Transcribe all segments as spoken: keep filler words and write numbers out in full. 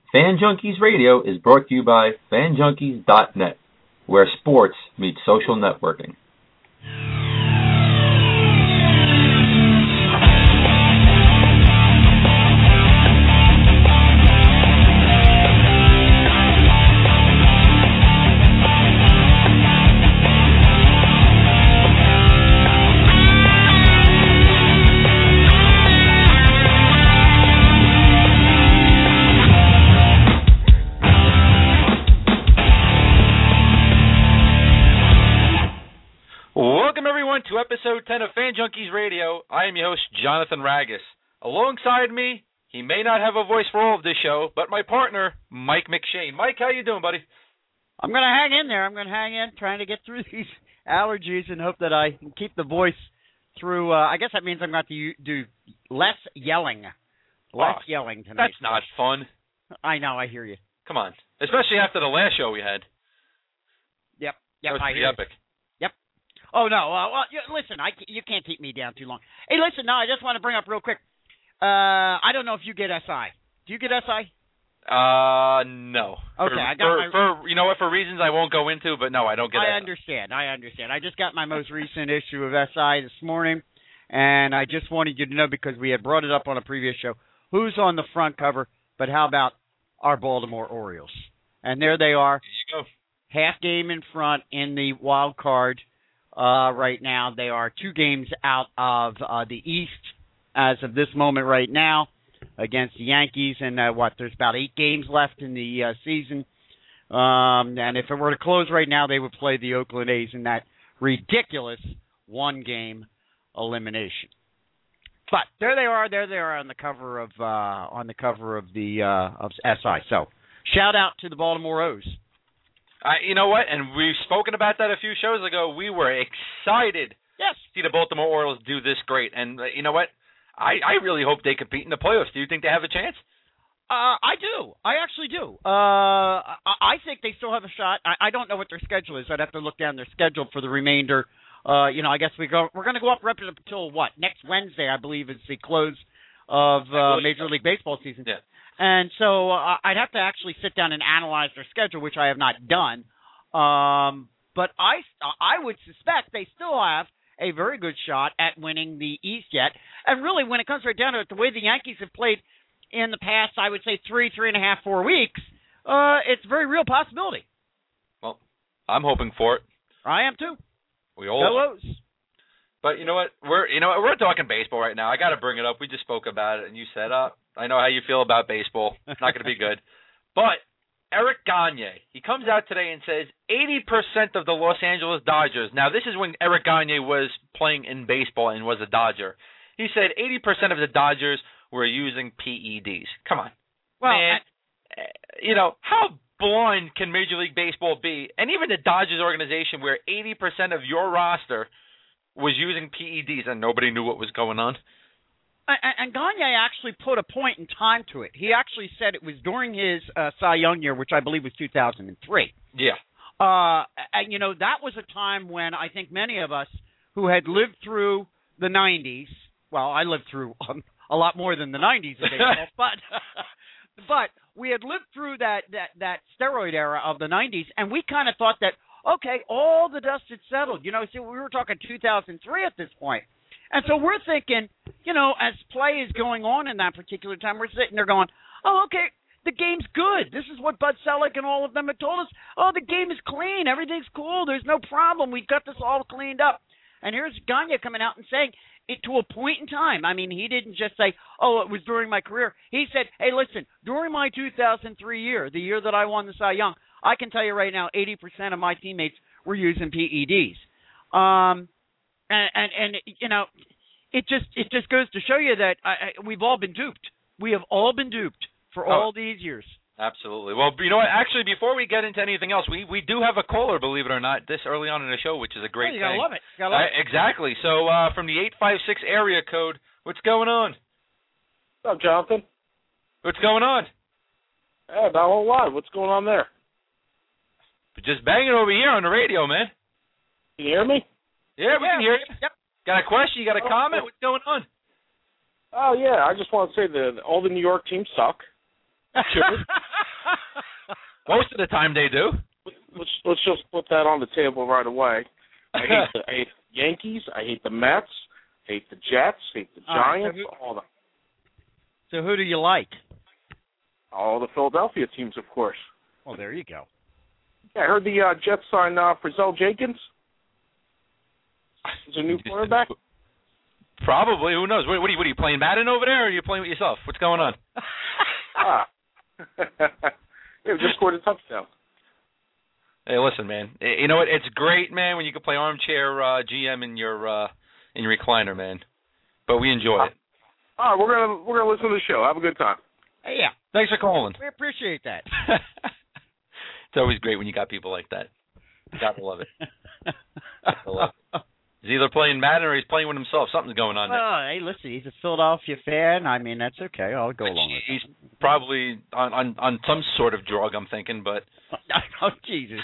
Fan Junkies Radio is brought to you by fan junkies dot net, where sports meets social networking. To episode ten of Fan Junkies Radio. I am your host, Jonathan Ragus. Alongside me, he may not have a voice for all of this show, but my partner, Mike McShane. Mike, how you doing, buddy? I'm going to hang in there. I'm going to hang in, trying to get through these allergies and hope that I can keep the voice through. Uh, I guess that means I'm going to have to do less yelling. Less oh, yelling tonight. That's not fun. I know, I hear you. Come on. Especially after the last show we had. Yep, yep, that was I pretty hear epic. You. Oh, no. Uh, well, you, listen, I, you can't keep me down too long. Hey, listen, no, I just want to bring up real quick. Uh, I don't know if you get S I. Do you get S I? Uh, no. Okay, for, I got for, my... For, you know what, for reasons I won't go into, but no, I don't get I S I. understand. I understand. I just got my most recent issue of S I this morning, and I just wanted you to know, because we had brought it up on a previous show, who's on the front cover, but how about our Baltimore Orioles? And there they are. There you go. Half game in front in the wild card. Uh, right now, they are two games out of uh, the East as of this moment right now against the Yankees. And uh, what, there's about eight games left in the uh, season. Um, and if it were to close right now, they would play the Oakland A's in that ridiculous one-game elimination. But there they are. There they are on the cover of uh, on the cover of the uh, of S I. So shout out to the Baltimore O's. Uh, you know what? And we've spoken about that a few shows ago. We were excited yes. to see the Baltimore Orioles do this great. And uh, you know what? I, I really hope they compete in the playoffs. Do you think they have a chance? Uh, I do. I actually do. Uh, I, I think they still have a shot. I, I don't know what their schedule is. I'd have to look down their schedule for the remainder. Uh, you know, I guess we go. We're going to go up right up until what? Next Wednesday, I believe, is the close of uh, Major League Baseball season. Yeah. And so uh, I'd have to actually sit down and analyze their schedule, which I have not done. Um, but I, I would suspect they still have a very good shot at winning the East yet. And really, when it comes right down to it, the way the Yankees have played in the past, I would say three, three and a half, four weeks, uh, it's a very real possibility. Well, I'm hoping for it. I am too. We all are. But you know what? We're you know what? We're talking baseball right now. I got to bring it up. We just spoke about it, and you said, "Uh, I know how you feel about baseball. It's not going to be good." But Eric Gagne, he comes out today and says eighty percent of the Los Angeles Dodgers. Now, this is when Eric Gagne was playing in baseball and was a Dodger. He said eighty percent of the Dodgers were using P E Ds. Come on, well, man. I, you know how blind can Major League Baseball be? And even the Dodgers organization, where eighty percent of your roster was using P E Ds and nobody knew what was going on. And Gagne actually put a point in time to it. He actually said it was during his uh, Cy Young year, which I believe was two thousand three. Yeah. Uh, and, you know, that was a time when I think many of us who had lived through the nineties, well, I lived through um, a lot more than the nineties in baseball, but but we had lived through that, that, that steroid era of the nineties, and we kind of thought that, okay, all the dust had settled. You know, see, we were talking two thousand three at this point. And so we're thinking, you know, as play is going on in that particular time, we're sitting there going, oh, okay, the game's good. This is what Bud Selick and all of them have told us. Oh, the game is clean. Everything's cool. There's no problem. We've got this all cleaned up. And here's Gagne coming out and saying it to a point in time. I mean, he didn't just say, oh, it was during my career. He said, hey, listen, during my two thousand three year, the year that I won the Cy Young, I can tell you right now, eighty percent of my teammates were using P E Ds. Um, and, and, and, you know, it just it just goes to show you that I, I, we've all been duped. We have all been duped for oh, all these years. Absolutely. Well, you know what? Actually, before we get into anything else, we, we do have a caller, believe it or not, this early on in the show, which is a great oh, you thing. gotta love it. You gotta love uh, it. Exactly. So uh, from the eight five six area code, what's going on? What's up, Jonathan? What's going on? Yeah, not a whole lot. What's going on there? Just banging over here on the radio, man. Can you hear me? Yeah, we yeah. can hear you. Yep. Got a question? You got a oh, comment? What's going on? Oh, yeah. I just want to say that all the New York teams suck. Sure. Most of the time they do. Let's let's just put that on the table right away. I hate the, I hate the Yankees. I hate the Mets. Hate the Jets. Hate the All right, Giants. so who- all the So who do you like? all the Philadelphia teams, of course. Well, there you go. Yeah, I heard the uh, Jets signed uh, Frizzell Jenkins. He's a new quarterback. Probably. Who knows? What, what, are you, what are you playing Madden over there, or are you playing with yourself? What's going on? ah. Yeah, we just scored a touchdown. Hey, listen, man. You know what? It's great, man, when you can play armchair uh, G M in your uh, in your recliner, man. But we enjoy it. All right, we're gonna we're gonna listen to the show. Have a good time. Hey, yeah, Thanks for calling. we appreciate that. It's always great when you got people like that. Gotta love it. Gotta love it. He's either playing Madden or he's playing with himself. Something's going on there. Well, hey, listen, he's a Philadelphia fan. I mean, that's okay. I'll go along with He's probably on, on, on some sort of drug, I'm thinking, but... it. Oh, Jesus.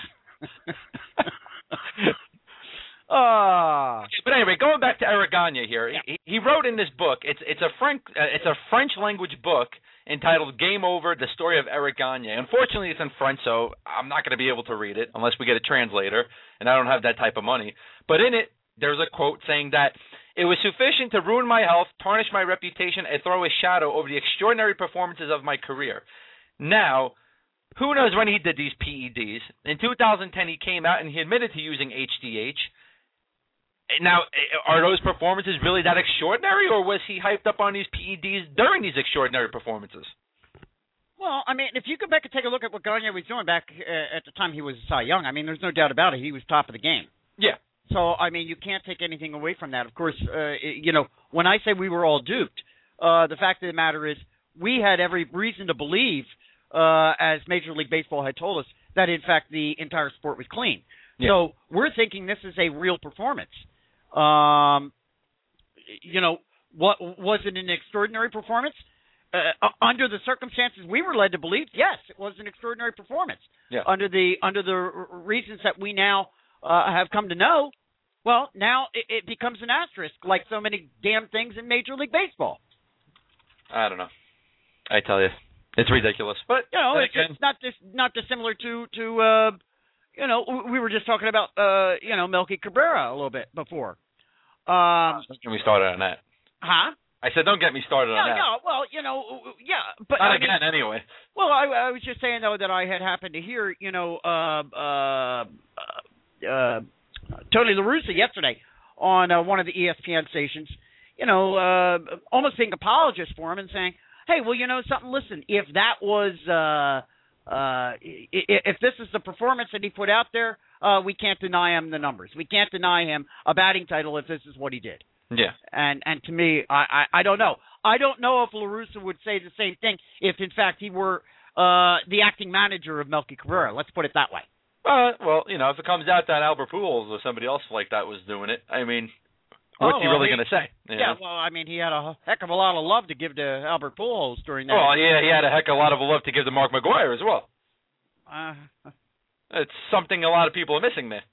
Ah. But anyway, going back to Eric Gagne here, Yeah. he, he wrote in this book. It's it's a French uh, it's a French language book entitled "Game Over: The Story of Eric Gagne." Unfortunately, it's in French, so I'm not going to be able to read it unless we get a translator, and I don't have that type of money. But in it, there's a quote saying that it was sufficient to ruin my health, tarnish my reputation, and throw a shadow over the extraordinary performances of my career. Now, who knows when he did these P E Ds? In two thousand ten, he came out and he admitted to using H D H. Now, are those performances really that extraordinary, or was he hyped up on these P E Ds during these extraordinary performances? Well, I mean, if you go back and take a look at what Gagne was doing back uh, at the time he was Cy Young, I mean, there's no doubt about it. He was top of the game. Yeah. So, I mean, you can't take anything away from that. Of course, uh, you know, when I say we were all duped, uh, the fact of the matter is we had every reason to believe, uh, as Major League Baseball had told us, that, in fact, the entire sport was clean. Yeah. So we're thinking this is a real performance. Um, you know, what was it an extraordinary performance? Uh, under the circumstances we were led to believe, yes, it was an extraordinary performance. Yeah. Under the under the r- reasons that we now uh, have come to know, well, now it, it becomes an asterisk, like so many damn things in Major League Baseball. I don't know. I tell you, it's ridiculous. But You know, it's, again, it's not dis, not dissimilar to to uh, you know, we were just talking about uh, you know, Melky Cabrera a little bit before. Um, don't get me started on that. huh? I said, don't get me started No, on that. no. Well, you know, yeah, but Not I mean, again, anyway. well, I, I was just saying though that I had happened to hear, you know, uh, uh, uh, Tony La Russa yesterday on uh, one of the E S P N stations, you know, uh, almost being apologist for him and saying, hey, well, you know something, listen, if that was, uh, uh, if this is the performance that he put out there, uh, we can't deny him the numbers. We can't deny him a batting title if this is what he did. Yeah. And and to me, I, I, I don't know. I don't know if La Russa would say the same thing if, in fact, he were uh, the acting manager of Melky Cabrera. Let's put it that way. Uh, well, you know, if it comes out that Albert Pujols or somebody else like that was doing it, I mean, what's Oh, he well, really he- going to say? you Yeah, know? well, I mean, he had a heck of a lot of love to give to Albert Pujols during that. Well, yeah, he had a heck of a lot of love to give to Mark McGwire as well. Uh, It's something a lot of people are missing there.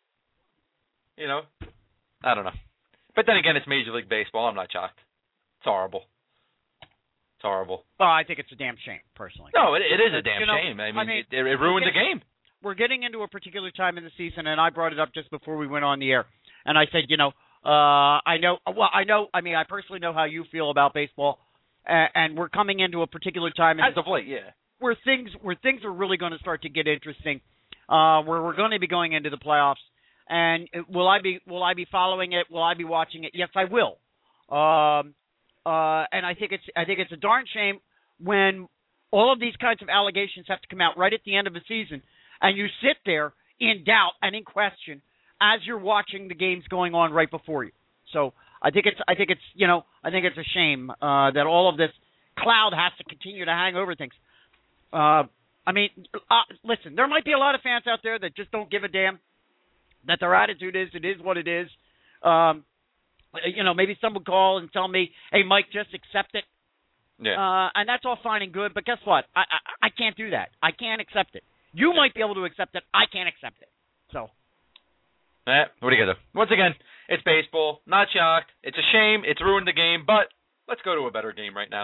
You know? I don't know. But then again, it's Major League Baseball. I'm not shocked. It's horrible. It's horrible. well, I think it's a damn shame, personally. No, it, it is a damn You know, shame. I mean, I mean, it, it ruined the game. We're getting into a particular time in the season, and I brought it up just before we went on the air. And I said, you know, uh, I know, well, I know, I mean, I personally know how you feel about baseball, and, and we're coming into a particular time in As of late, yeah. where things where things are really going to start to get interesting, uh, where we're going to be going into the playoffs. And will I be will I be following it? Will I be watching it? Yes, I will. Um, uh, and I think it's I think it's a darn shame when all of these kinds of allegations have to come out right at the end of the season, and you sit there in doubt and in question as you're watching the games going on right before you. So I think it's I think it's you know I think it's a shame uh, that all of this cloud has to continue to hang over things. Uh, I mean, uh, listen, there might be a lot of fans out there that just don't give a damn. That their attitude is, it is what it is. Um, you know, maybe someone would call and tell me, hey, Mike, just accept it. Yeah. Uh, and that's all fine and good, but guess what? I, I I can't do that. I can't accept it. You might be able to accept it. I can't accept it. So. Eh, what are you going to do? Once again, it's baseball. Not shocked. It's a shame. It's ruined the game, but let's go to a better game right now.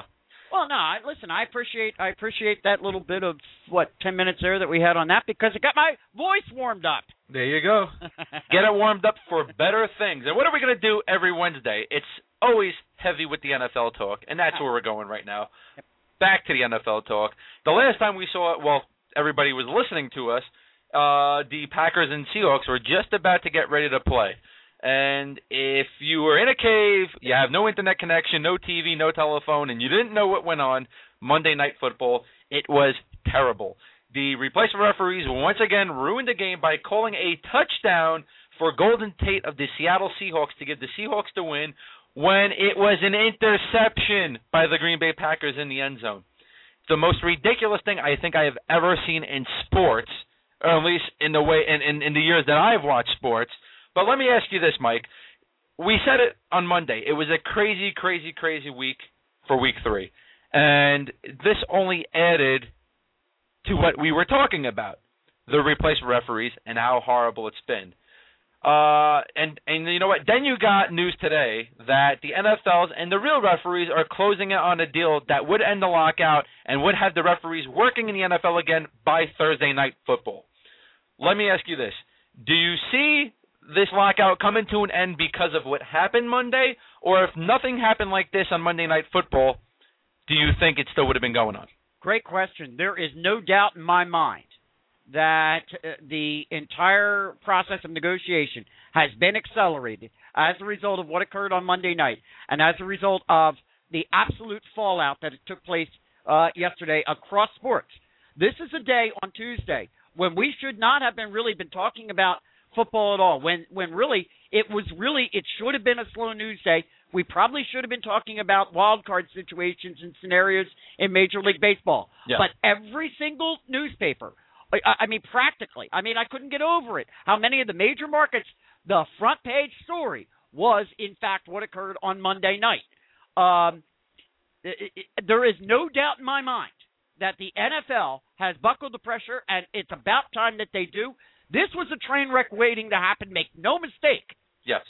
Well, no, I, listen, I appreciate I appreciate that little bit of, what, ten minutes there that we had on that because it got my voice warmed up. There you go. Get it warmed up for better things. And what are we going to do every Wednesday? It's always heavy with the N F L talk, and that's where we're going right now. Back to the N F L talk. The last time we saw it, well, everybody was listening to us, uh, the Packers and Seahawks were just about to get ready to play. And if you were in a cave, you have no internet connection, no T V, no telephone, and you didn't know what went on, Monday Night Football, it was terrible. The replacement referees once again ruined the game by calling a touchdown for Golden Tate of the Seattle Seahawks to give the Seahawks the win when it was an interception by the Green Bay Packers in the end zone. It's the most ridiculous thing I think I have ever seen in sports, or at least in the way in, in, in the years that I've watched sports. But let me ask you this, Mike. We said it on Monday. It was a crazy, crazy, crazy week for week three. And this only added to what we were talking about, the replacement referees and how horrible it's been. Uh, and, and you know what? Then you got news today that the N F L's and the real referees are closing it on a deal that would end the lockout and would have the referees working in the N F L again by Thursday Night Football. Let me ask you this. Do you see this lockout coming to an end because of what happened Monday, or if nothing happened like this on Monday Night Football, do you think it still would have been going on? Great question. There is no doubt in my mind that uh, the entire process of negotiation has been accelerated as a result of what occurred on Monday night and as a result of the absolute fallout that took place uh, yesterday across sports. This is a day on Tuesday when we should not have been really been talking about football at all, when when really it was really it should have been a slow news day. We probably should have been talking about wild card situations and scenarios in Major League Baseball. Yeah. But every single newspaper, I, I mean practically, I mean I couldn't get over it, how many of the major markets, the front page story was in fact what occurred on Monday night. Um, it, it, there is no doubt in my mind that the N F L has buckled the pressure, and it's about time that they do. This was a train wreck waiting to happen. Make no mistake. Yes.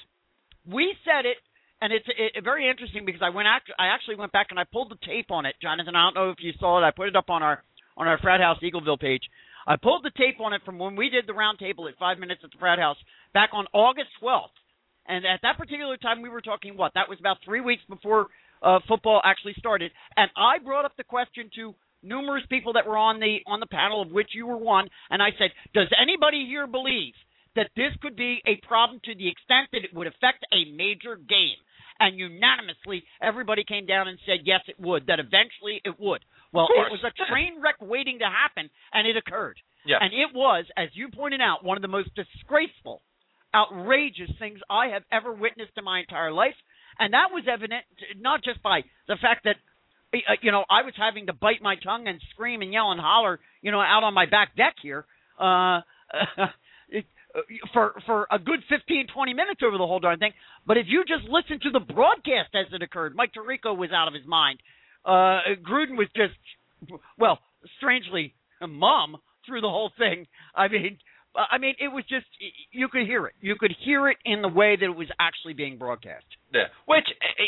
We said it, and it's it, very interesting because I went after, I actually went back and I pulled the tape on it, Jonathan. I don't know if you saw it. I put it up on our on our Frat House Eagleville page. I pulled the tape on it from when we did the round table at five minutes at the Frat House back on August twelfth. And at that particular time, we were talking what? That was about three weeks before uh, football actually started. And I brought up the question to numerous people that were on the on the panel, of which you were one, and I said, does anybody here believe that this could be a problem to the extent that it would affect a major game? And unanimously, everybody came down and said, yes, it would, that eventually it would. Well, it was a train wreck waiting to happen, and it occurred. Yes. And it was, as you pointed out, one of the most disgraceful, outrageous things I have ever witnessed in my entire life. And that was evident not just by the fact that you know, I was having to bite my tongue and scream and yell and holler, you know, out on my back deck here uh, for for a good fifteen, twenty minutes over the whole darn thing. But if you just listen to the broadcast as it occurred, Mike Tirico was out of his mind. Uh, Gruden was just, well, strangely mum through the whole thing. I mean, I mean, it was just, you could hear it. You could hear it in the way that it was actually being broadcast. Yeah, which,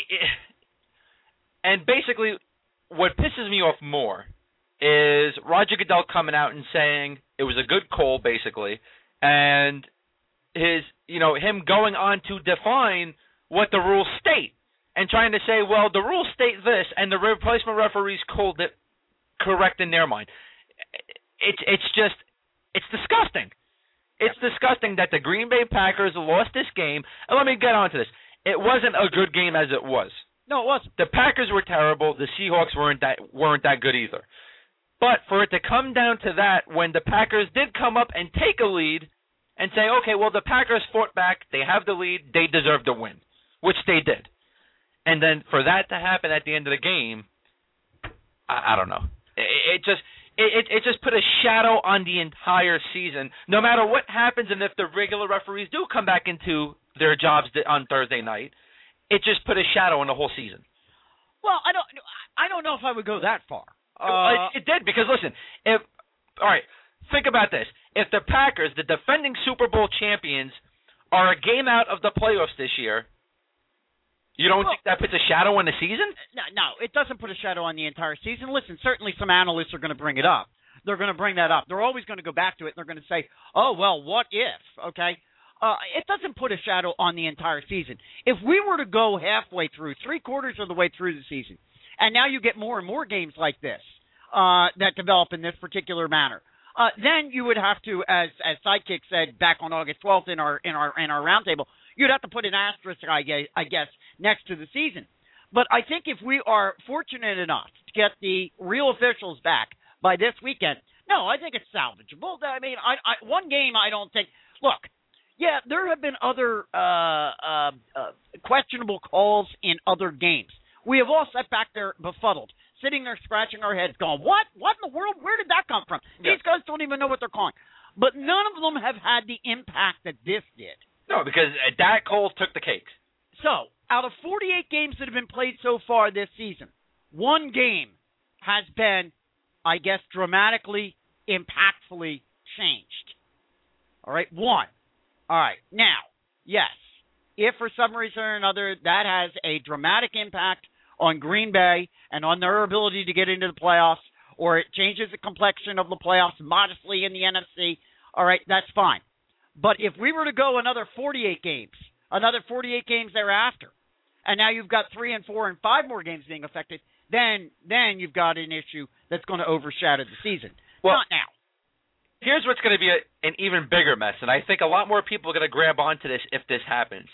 and basically, what pisses me off more is Roger Goodell coming out and saying it was a good call, basically, and his, you know, him going on to define what the rules state and trying to say, well, the rules state this, and the replacement referees called it correct in their mind. It's it's just, it's disgusting. It's disgusting that the Green Bay Packers lost this game. And let me get on to this. It wasn't a good game as it was. No, it wasn't. The Packers were terrible. The Seahawks weren't that weren't that good either. But for it to come down to that, when the Packers did come up and take a lead and say, okay, well, the Packers fought back. They have the lead. They deserve to win, which they did. And then for that to happen at the end of the game, I, I don't know. It, it just it, it just put a shadow on the entire season. No matter what happens, and if the regular referees do come back into their jobs on Thursday night, it just put a shadow on the whole season. Well, I don't, I don't know if I would go that far. Uh, it, it did because listen, if all right, think about this: if the Packers, the defending Super Bowl champions, are a game out of the playoffs this year, You don't Well, think that puts a shadow on the season? No, no, it doesn't put a shadow on the entire season. Listen, certainly some analysts are going to bring it up. They're going to bring that up. They're always going to go back to it, and they're going to say, oh, well, what if, okay? Uh, it doesn't put a shadow on the entire season. If we were to go halfway through, three quarters of the way through the season, and now you get more and more games like this uh, that develop in this particular manner, uh, then you would have to, as as Sidekick said back on August twelfth in our in our in our roundtable, you'd have to put an asterisk, I guess, I guess, next to the season. But I think if we are fortunate enough to get the real officials back by this weekend, no, I think it's salvageable. I mean, I, I, one game I don't think. Look, yeah, there have been other uh, uh, uh, questionable calls in other games. We have all sat back there befuddled, sitting there scratching our heads, going, "What? What in the world? Where did that come from?" Yeah. These guys don't even know what they're calling. But none of them have had the impact that this did. No, because that call took the cake. So, out of forty-eight games that have been played so far this season, one game has been, I guess, dramatically, impactfully changed. All right, one. All right, now, yes, if for some reason or another that has a dramatic impact on Green Bay and on their ability to get into the playoffs, or it changes the complexion of the playoffs modestly in the N F C, all right, that's fine. But if we were to go another forty-eight games, another forty-eight games thereafter, and now you've got three and four and five more games being affected, then then you've got an issue that's going to overshadow the season. Well, not now. Here's what's going to be a, an even bigger mess, and I think a lot more people are going to grab onto this if this happens.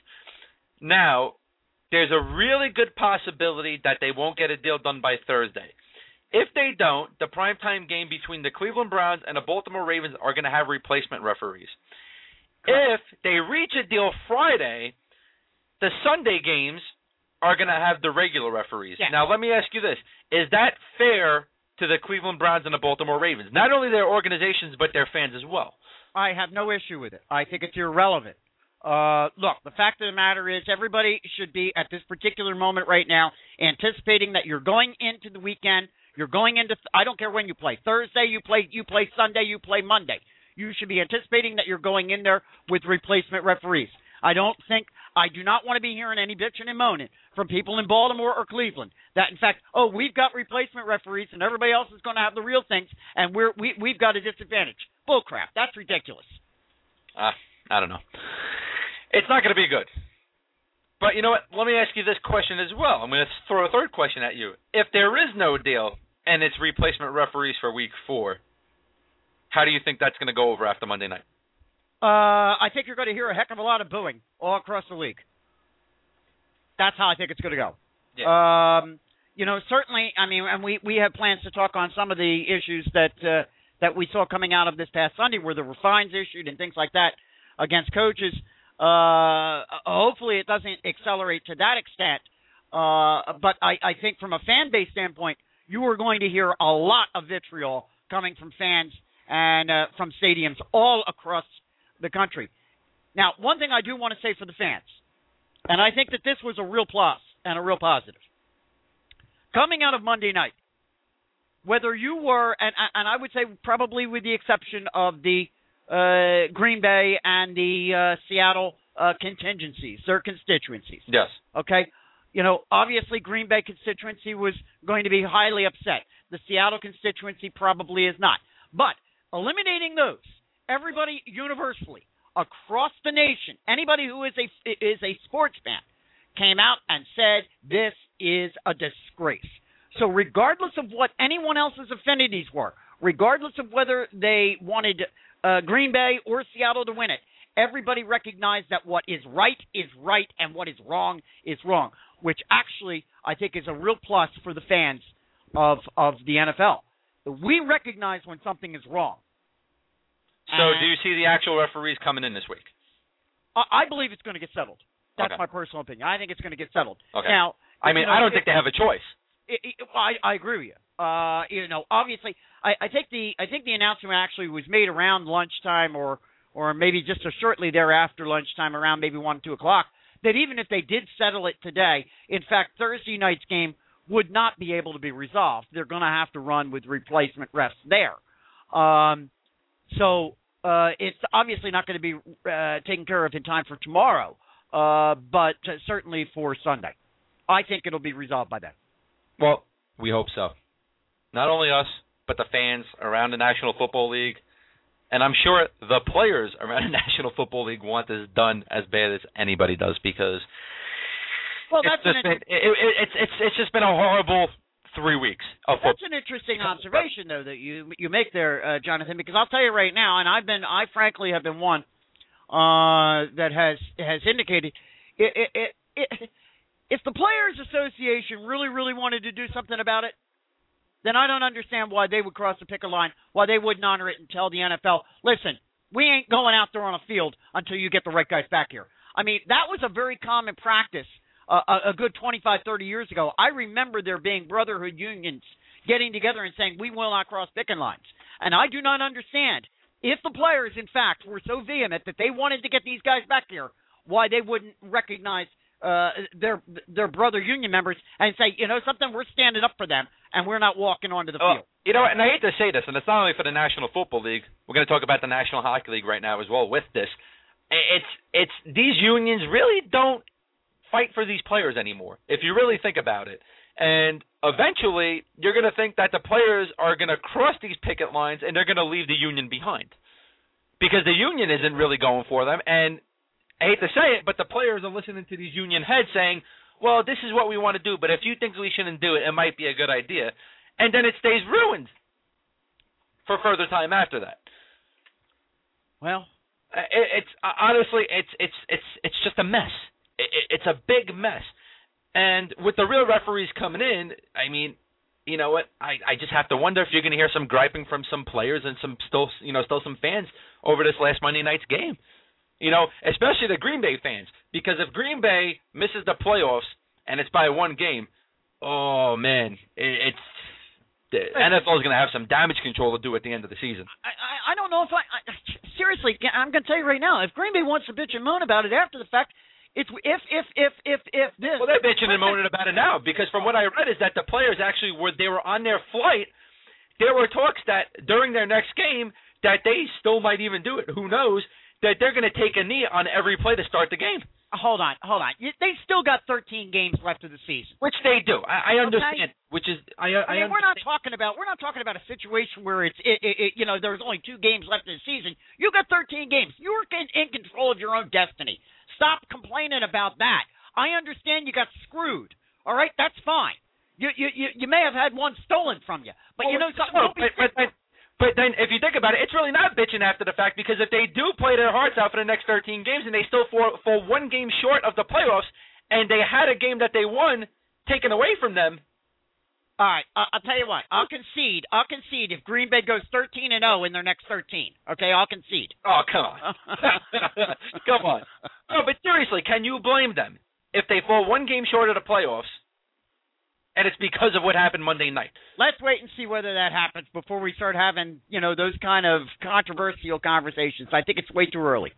Now, there's a really good possibility that they won't get a deal done by Thursday. If they don't, the primetime game between the Cleveland Browns and the Baltimore Ravens are going to have replacement referees. Correct. If they reach a deal Friday, the Sunday games are going to have the regular referees. Yeah. Now, let me ask you this. Is that fair to the Cleveland Browns and the Baltimore Ravens? Not only their organizations, but their fans as well. I have no issue with it. I think it's irrelevant. Uh, look, the fact of the matter is everybody should be, at this particular moment right now, anticipating that you're going into the weekend, you're going into, I don't care when you play, Thursday you play, you play Sunday, you play Monday. You should be anticipating that you're going in there with replacement referees. I don't think, I do not want to be hearing any bitching and moaning from people in Baltimore or Cleveland that, in fact, oh, we've got replacement referees and everybody else is going to have the real things and we're, we, we've got a disadvantage. Bull crap. That's ridiculous. Uh, I don't know. It's not going to be good. But you know what? Let me ask you this question as well. I'm going to throw a third question at you. If there is no deal and it's replacement referees for week four, how do you think that's going to go over after Monday night? Uh, I think you're going to hear a heck of a lot of booing all across the league. That's how I think it's going to go. Yeah. Um, you know, certainly, I mean, and we, we have plans to talk on some of the issues that uh, that we saw coming out of this past Sunday where there were fines issued and things like that against coaches. Uh, hopefully it doesn't accelerate to that extent. Uh, but I, I think from a fan base standpoint, you are going to hear a lot of vitriol coming from fans and uh, from stadiums all across the country. Now, one thing I do want to say for the fans, and I think that this was a real plus and a real positive. Coming out of Monday night, whether you were, and, and I would say probably with the exception of the uh, Green Bay and the uh, Seattle uh, contingencies, their constituencies. Yes. Okay? You know, obviously Green Bay constituency was going to be highly upset. The Seattle constituency probably is not. But eliminating those, everybody universally across the nation, anybody who is a is a sports fan, came out and said this is a disgrace. So regardless of what anyone else's affinities were, regardless of whether they wanted uh, Green Bay or Seattle to win it, everybody recognized that what is right is right and what is wrong is wrong, which actually I think is a real plus for the fans of of the N F L. We recognize when something is wrong. So do you see the actual referees coming in this week? I believe it's going to get settled. That's okay. my personal opinion. I think it's going to get settled. Okay. Now, I mean, you know, I don't it, think they have a choice. It, it, I, I agree with you. Uh, you know, obviously, I, I think the I think the announcement actually was made around lunchtime, or or maybe just a shortly thereafter lunchtime, around maybe one two o'clock. That even if they did settle it today, in fact, Thursday night's game would not be able to be resolved. They're going to have to run with replacement refs there. Um, so uh, it's obviously not going to be uh, taken care of in time for tomorrow, uh, but uh, certainly for Sunday. I think it'll be resolved by then. Well, we hope so. Not only us, but the fans around the National Football League. And I'm sure the players around the National Football League want this done as bad as anybody does, because well, it's, that's just an been, it, it, it's, it's, it's just been a horrible three weeks of football. That's an interesting observation, though, that you you make there, uh, Jonathan, because I'll tell you right now, and I've been, I frankly have been one uh, that has has indicated it, it, it, it, if the Players Association really, really wanted to do something about it, then I don't understand why they would cross the picket line, why they wouldn't honor it and tell the N F L, listen, we ain't going out there on a field until you get the right guys back here. I mean, that was a very common practice uh, a, a good twenty-five, thirty years ago. I remember there being brotherhood unions getting together and saying, we will not cross picket lines. And I do not understand, if the players, in fact, were so vehement that they wanted to get these guys back here, why they wouldn't recognize uh, their their brother union members and say, you know something, we're standing up for them, and we're not walking onto the oh, field. You know, and I hate to say this, and it's not only for the National Football League. We're going to talk about the National Hockey League right now as well with this. It's it's these unions really don't fight for these players anymore, if you really think about it. And eventually, you're going to think that the players are going to cross these picket lines and they're going to leave the union behind, because the union isn't really going for them. And I hate to say it, but the players are listening to these union heads saying, well, this is what we want to do, but if you think we shouldn't do it, it might be a good idea. And then it stays ruined for further time after that. Well, it, it's uh, honestly, it's it's it's it's just a mess. It, it, it's a big mess. And with the real referees coming in, I mean, you know what? I, I just have to wonder if you're going to hear some griping from some players and some still, you know, still some fans over this last Monday night's game. You know, especially the Green Bay fans, because if Green Bay misses the playoffs and it's by one game, oh man, it, it's the N F L is going to have some damage control to do at the end of the season. I, I, I don't know if I, I seriously. I'm going to tell you right now, if Green Bay wants to bitch and moan about it after the fact, it's if if if if if this. Well, they're bitching and moaning about it now, because from what I read is that the players actually were they were on their flight. There were talks that during their next game that they still might even do it. Who knows? That they're going to take a knee on every play to start the game. Hold on, hold on. They still got thirteen games left of the season, which they do. I, I understand. Okay. Which is I. I, I mean, I we're not talking about we're not talking about a situation where it's it, it, it, you know there's only two games left of the season. You got thirteen games. You're in, in control of your own destiny. Stop complaining about that. I understand you got screwed. All right, that's fine. You you you, you may have had one stolen from you, but well, you know something. No, but, but, but, But then, if you think about it, it's really not bitching after the fact, because if they do play their hearts out for the next thirteen games and they still fall, fall one game short of the playoffs, and they had a game that they won taken away from them. All right, uh, I'll tell you what. I'll concede. I'll concede if Green Bay goes thirteen and zero in their next thirteen. Okay, I'll concede. Oh, come on, come on. No, but seriously, can you blame them if they fall one game short of the playoffs? And it's because of what happened Monday night. Let's wait and see whether that happens before we start having, you know, those kind of controversial conversations. I think it's way too early.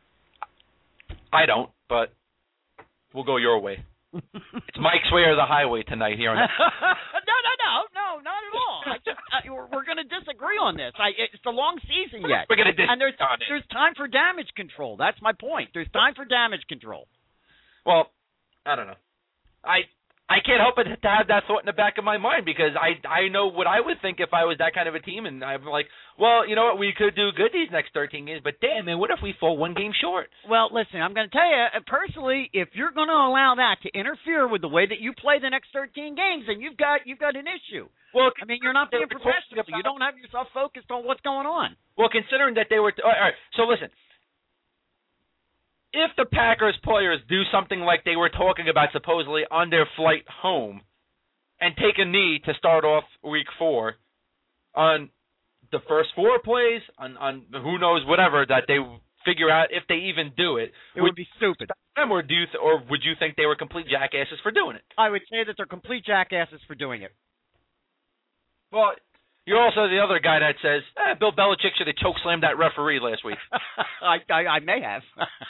I don't, but we'll go your way. It's Mike Swear the highway tonight here. On no, no, no, no, not at all. I just, I, we're we're going to disagree on this. I, it's a long season yet. We're going to disagree and there's, on it. There's time for damage control. That's my point. There's time for damage control. Well, I don't know. I... I can't help but to have that thought in the back of my mind, because I I know what I would think if I was that kind of a team, and I'm like, well, you know what, we could do good these next thirteen games, but damn, man, what if we fall one game short? Well, listen, I'm going to tell you, personally, if you're going to allow that to interfere with the way that you play the next thirteen games, then you've got you've got an issue. Well, I mean, you're not being professional. You don't have yourself focused on what's going on. Well, considering that they were – all right, so listen. If the Packers players do something like they were talking about supposedly on their flight home and take a knee to start off week four on the first four plays, on, on who knows, whatever, that they figure out if they even do it. It would, would be stupid. Them, or, do you th- or would you think they were complete jackasses for doing it? I would say that they're complete jackasses for doing it. Well, you're also the other guy that says, eh, Bill Belichick should have chokeslammed that referee last week. I, I, I may have.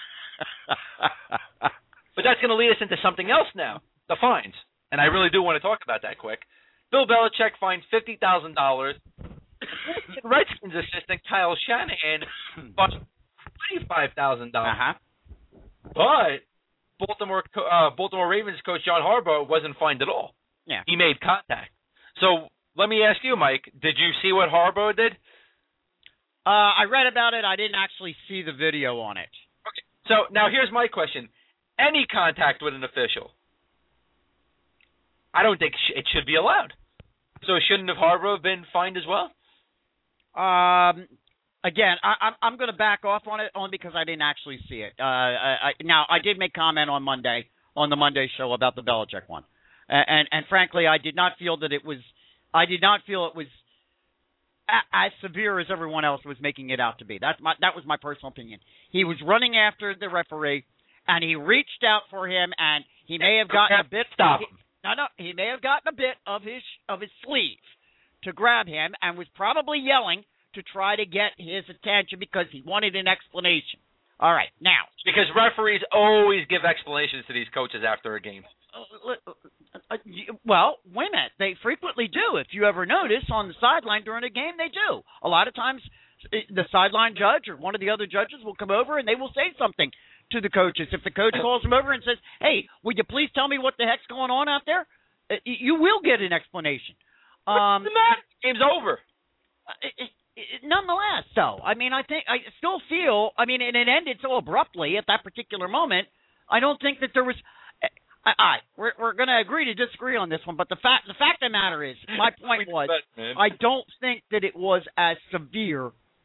But that's going to lead us into something else now, the fines. And I really do want to talk about that quick. Bill Belichick fined fifty thousand dollars. Redskins assistant Kyle Shanahan fined twenty-five thousand dollars. Uh-huh. But Baltimore uh, Baltimore Ravens coach John Harbaugh wasn't fined at all. Yeah. He made contact. So let me ask you, Mike, did you see what Harbaugh did? Uh, I read about it. I didn't actually see the video on it. Okay. So now here's my question. Any contact with an official, I don't think it should be allowed. So shouldn't have Harbaugh been fined as well? Um, again, I, I'm I'm going to back off on it only because I didn't actually see it. Uh, I, I, now I did make comment on Monday on the Monday show about the Belichick one, and, and and frankly, I did not feel that it was. I did not feel it was a, as severe as everyone else was making it out to be. That's my that was my personal opinion. He was running after the referee, and he reached out for him, and he may have gotten a bit. Stop. He, no, no, he may have gotten a bit of his of his sleeve to grab him, and was probably yelling to try to get his attention because he wanted an explanation. All right, now. Because referees always give explanations to these coaches after a game. Uh, uh, well, wait a minute. They frequently do. If you ever notice on the sideline during a game, they do. A lot of times the sideline judge or one of the other judges will come over and they will say something to the coaches. If the coach calls them over and says, hey, would you please tell me what the heck's going on out there? You will get an explanation. Um, What's the matter? Game's over. It, it, it, nonetheless, though, I mean, I think I still feel. I mean, and it ended so abruptly at that particular moment. I don't think that there was. I, I we're we're going to agree to disagree on this one, but the fact the fact of the matter is, my point was, I don't think that it was as severe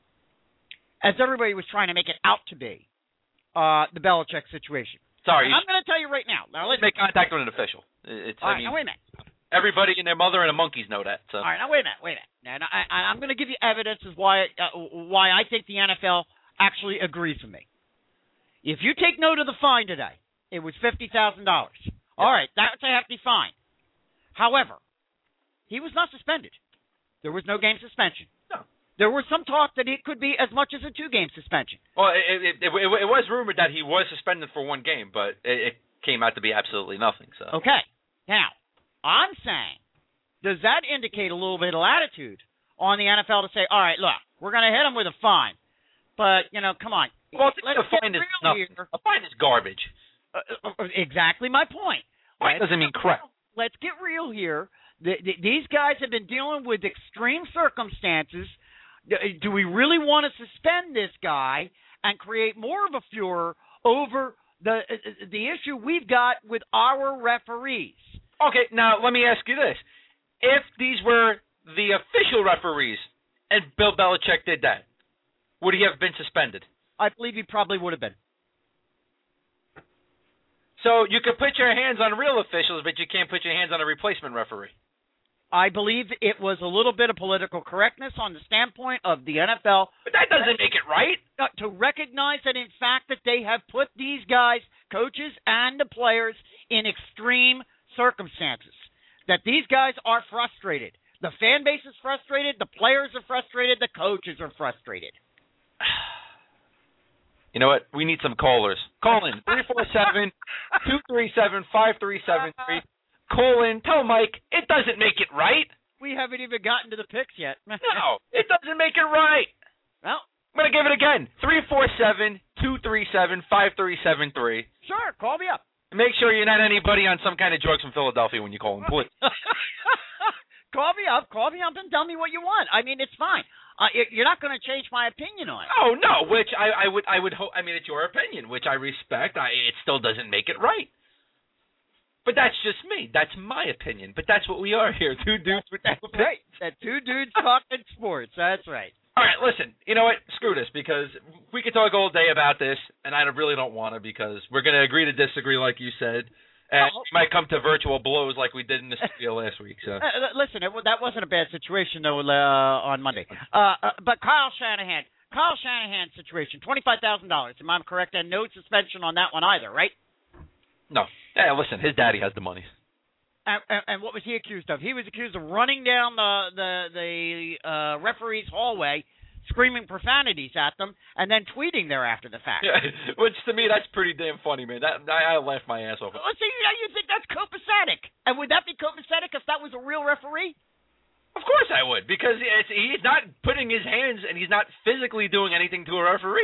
as everybody was trying to make it out to be. Uh, the Belichick situation. Sorry, I'm going to tell you right now. Now let's make contact with an official. It's. All I right, mean, now wait a minute. Everybody and their mother and a monkeys know that. So. All right, now wait a minute, wait a minute. Now, I, I'm going to give you evidence as why uh, why I think the N F L actually agrees with me. If you take note of the fine today, it was fifty thousand dollars. All right, that's a hefty fine. However, he was not suspended. There was no game suspension. No. There was some talk that it could be as much as a two-game suspension. Well, it, it, it, it was rumored that he was suspended for one game, but it, it came out to be absolutely nothing. So. Okay, now. I'm saying, does that indicate a little bit of latitude on the N F L to say, all right, look, we're going to hit him with a fine, but, you know, come on. Well, let's a fine is nothing. Here. A fine is garbage. Uh, uh, exactly my point. Fine doesn't mean crap. Let's get real here. The, the, these guys have been dealing with extreme circumstances. Do we really want to suspend this guy and create more of a furor over the the issue we've got with our referees? Okay, now let me ask you this. If these were the official referees and Bill Belichick did that, would he have been suspended? I believe he probably would have been. So you could put your hands on real officials, but you can't put your hands on a replacement referee. I believe it was a little bit of political correctness on the standpoint of the N F L. But that doesn't make it right. To recognize that, in fact, that they have put these guys, coaches and the players, in extreme circumstances, that these guys are frustrated. The fan base is frustrated. The players are frustrated. The coaches are frustrated. You know what? We need some callers. Call in three four seven, two three seven, five three seven three. Call in. Tell Mike it doesn't make it right. We haven't even gotten to the picks yet. No, it doesn't make it right. Well, I'm going to give it again. three four seven, two three seven, five three seven three. Sure, call me up. Make sure you're not anybody on some kind of drugs from Philadelphia when you call in, please. Call me up. Call me up and tell me what you want. I mean, it's fine. Uh, you're not going to change my opinion on it. Oh no, which I, I would I would hope. I mean, it's your opinion, which I respect. I, it still doesn't make it right. But that's just me. That's my opinion. But that's what we are here. Two dudes with that's right. That two dudes talking sports. That's right. All right, listen. You know what? Screw this, because we could talk all day about this, and I really don't want to, because we're going to agree to disagree, like you said, and we might come to virtual blows like we did in the studio last week. So uh, listen, it, that wasn't a bad situation though uh, on Monday. Uh, uh, but Kyle Shanahan, Kyle Shanahan's situation, twenty-five thousand dollars. Am I correct? And no suspension on that one either, right? No. Hey, listen, his daddy has the money. And, and, and what was he accused of? He was accused of running down the the, the uh, referee's hallway, screaming profanities at them, and then tweeting there after the fact. Yeah, which to me, that's pretty damn funny, man. That I, I laughed my ass off. Let's see, you think that's copacetic? And would that be copacetic if that was a real referee? Of course I would, because it's, he's not putting his hands and he's not physically doing anything to a referee.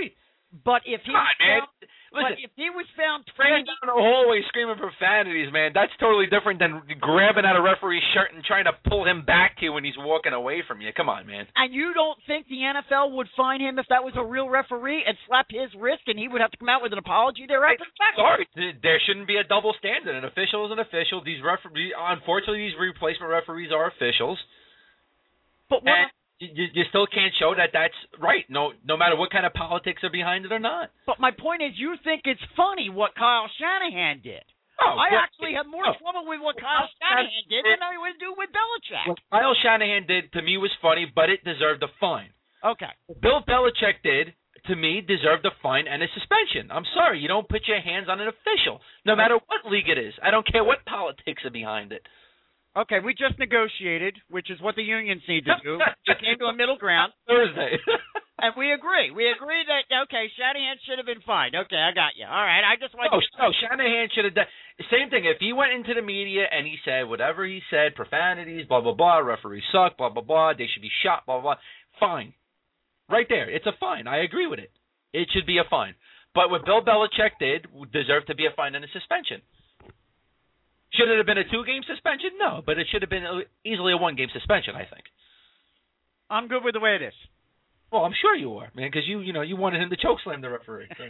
But if he Come was on, man. found, Listen, but if he was found ran tweeting, down the hallway screaming profanities, man, that's totally different than grabbing at a referee's shirt and trying to pull him back to you when he's walking away from you. Come on, man. and you don't think the N F L would fine him if that was a real referee and slap his wrist, and he would have to come out with an apology thereafter? Sorry, there shouldn't be a double standard. An official is an official. These referees, unfortunately, these replacement referees are officials. But what? And you, you still can't show that that's right, no no matter what kind of politics are behind it or not. But my point is, you think it's funny what Kyle Shanahan did. Oh, I well, actually have more oh. trouble with what Kyle Shanahan did than I would do with Belichick. What Kyle Shanahan did, to me, was funny, but it deserved a fine. Okay. What Bill Belichick did, to me, deserved a fine and a suspension. I'm sorry, you don't put your hands on an official, no matter what league it is. I don't care what politics are behind it. Okay, we just negotiated, which is what the unions need to do. We came to a middle ground. Thursday. And we agree. We agree that, okay, Shanahan should have been fined. Okay, I got you. All right, I just want No, to... no, Shanahan should have done... Same thing. If he went into the media and he said whatever he said, profanities, blah, blah, blah, referees suck, blah, blah, blah, they should be shot, blah, blah, blah, fine. Right there. It's a fine. I agree with it. It should be a fine. But what Bill Belichick did deserved to be a fine and a suspension. Should it have been a two-game suspension? No, but it should have been easily a one-game suspension, I think. I'm good with the way it is. Well, I'm sure you are, man, because you, you know, you wanted him to chokeslam the referee. So.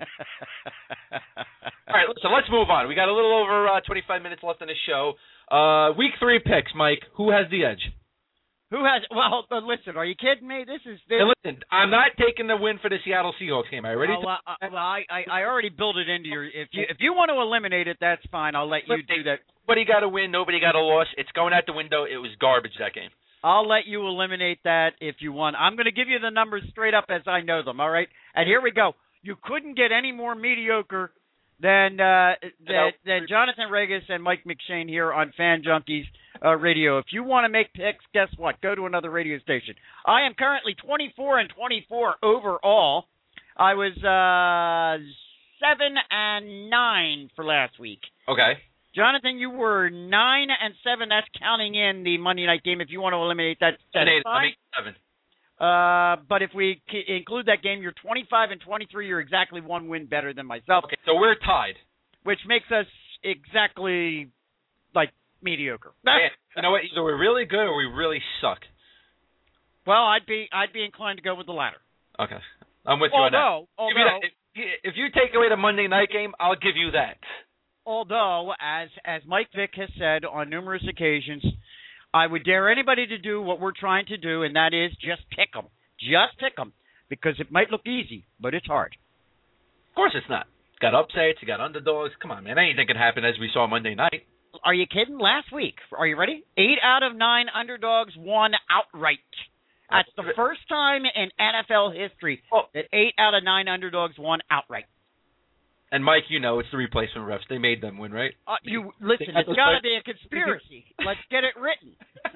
All right, so let's move on. We got a little over uh, twenty-five minutes left in the show. Uh, week three picks, Mike. Who has the edge? Who has? Well, uh, listen. Are you kidding me? This is. This, And listen, I'm not taking the win for the Seattle Seahawks game. I already. Oh, well, uh, well I, I I already built it into your. If you if you want to eliminate it, that's fine. I'll let you do that. Nobody got a win. Nobody got a loss. It's going out the window. It was garbage, that game. I'll let you eliminate that if you want. I'm going to give you the numbers straight up as I know them. All right. And here we go. You couldn't get any more mediocre than uh, than, than Jonathan Regis and Mike McShane here on Fan Junkies uh, Radio. If you want to make picks, guess what? Go to another radio station. I am currently twenty-four and twenty-four overall. I was uh, seven and nine for last week. Okay. Jonathan, you were nine and seven. That's counting in the Monday night game. If you want to eliminate that, that's eight, fine. I'm eight, seven. Uh, but if we c- include that game, you're twenty-five and twenty-three. You're exactly one win better than myself. Okay, so we're tied. Which makes us exactly like mediocre. Man, you know what? Either we're really good or we really suck. Well, I'd be I'd be inclined to go with the latter. Okay, I'm with you although, on that. Although, If you, if you take away the Monday night game, I'll give you that. Although, as as Mike Vick has said on numerous occasions, I would dare anybody to do what we're trying to do, and that is just pick them. Just pick them. Because it might look easy, but it's hard. Of course it's not. Got upsets, you got underdogs. Come on, man. Anything can happen, as we saw Monday night. Are you kidding? Last week. Are you ready? Eight out of nine underdogs won outright. That's the first time in N F L history oh. that eight out of nine underdogs won outright. And, Mike, you know, it's the replacement refs. They made them win, right? Uh, you Listen, it's got to be a conspiracy. Let's get it written.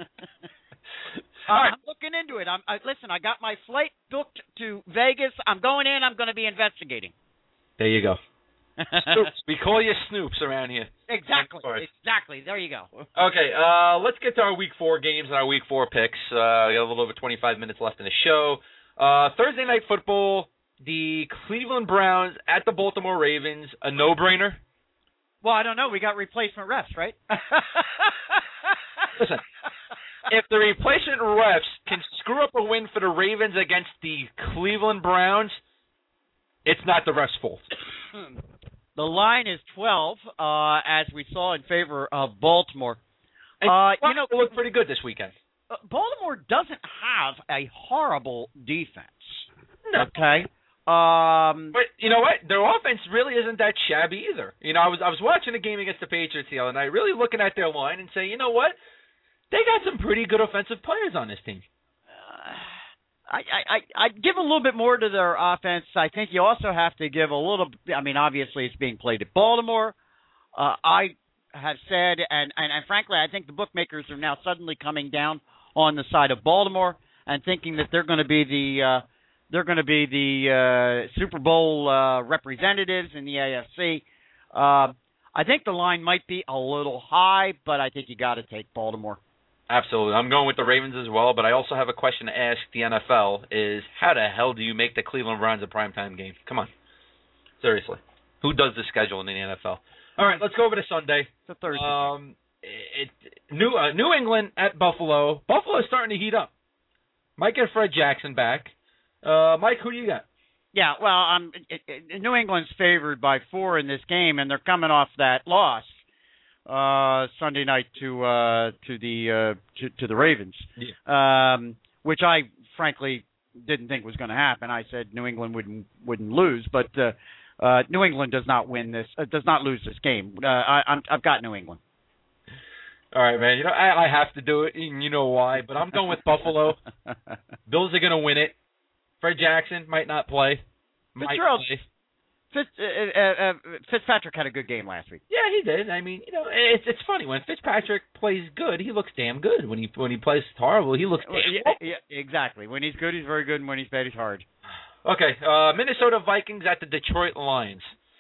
uh, All right. I'm looking into it. I'm, I, listen, I got my flight booked to Vegas. I'm going in. I'm going to be investigating. There you go. Snoops. We call you Snoops around here. Exactly. Exactly. There you go. Okay, uh, let's get to our Week four games and our Week four picks. Uh, we got a little over twenty-five minutes left in the show. Uh, Thursday Night Football, the Cleveland Browns at the Baltimore Ravens, a no-brainer? Well, I don't know. We got replacement refs, right? Listen, if the replacement refs can screw up a win for the Ravens against the Cleveland Browns, it's not the refs' fault. The line is twelve, uh, as we saw in favor of Baltimore. And uh, you know, look pretty good this weekend. Uh, Baltimore doesn't have a horrible defense. No. Okay. Um, but you know what? Their offense really isn't that shabby either. You know, I was I was watching a game against the Patriots the other night, really looking at their line and saying, you know what? They got some pretty good offensive players on this team. Uh, I, I, I give a little bit more to their offense. I think you also have to give a little. I mean, obviously, it's being played at Baltimore. Uh, I have said, and, and, and frankly, I think the bookmakers are now suddenly coming down on the side of Baltimore and thinking that they're going to be the uh, they're going to be the uh, Super Bowl uh, representatives in the A F C. Uh, I think the line might be a little high, but I think you got to take Baltimore. Absolutely. I'm going with the Ravens as well, but I also have a question to ask the N F L is how the hell do you make the Cleveland Browns a primetime game? Come on. Seriously. Who does the schedule in the N F L? All right, let's go over to Sunday. It's a Thursday. Um, it, New uh, New England at Buffalo. Buffalo's starting to heat up. Might get Fred Jackson back. Uh, Mike, who do you got? Yeah, well, um, it, it, New England's favored by four in this game, and they're coming off that loss uh, Sunday night to uh, to the uh, to, to the Ravens, yeah. um, which I frankly didn't think was going to happen. I said New England wouldn't wouldn't lose, but uh, uh, New England does not win this, uh, does not lose this game. Uh, I, I'm, I've got New England. All right, man. You know, I, I have to do it, and you know why. But I'm going with Buffalo. Bills are going to win it. Fred Jackson might not play. Might Fitzgerald, play. Fitz, uh, uh, uh, Fitzpatrick had a good game last week. Yeah, he did. I mean, you know, it's it's funny when Fitzpatrick plays good, he looks damn good. When he when he plays horrible, he looks damn yeah, yeah, exactly. When he's good, he's very good, and when he's bad, he's hard. Okay, uh, Minnesota Vikings at the Detroit Lions.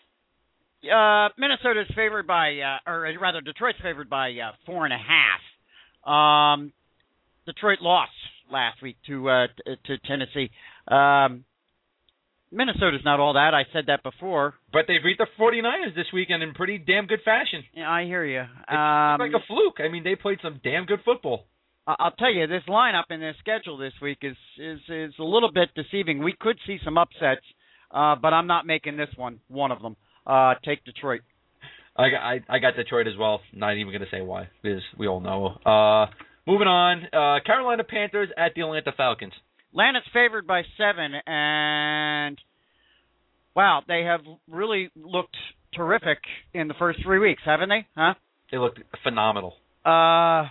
Uh, Minnesota's favored by, uh, or rather, Detroit's favored by uh, four and a half. Um, Detroit lost last week to uh, t- to Tennessee. Um, Minnesota's not all that. I said that before. But they beat the 49ers this weekend in pretty damn good fashion. Yeah, I hear you. It's um, like a fluke. I mean, they played some damn good football. I'll tell you, this lineup in their schedule this week is is is a little bit deceiving. We could see some upsets, uh, but I'm not making this one one of them. Uh, take Detroit. I got I, I got Detroit as well. Not even going to say why, because we all know. Uh, moving on, uh, Carolina Panthers at the Atlanta Falcons. Atlanta's favored by seven, and wow, they have really looked terrific in the first three weeks, haven't they? Huh? They looked phenomenal. Uh,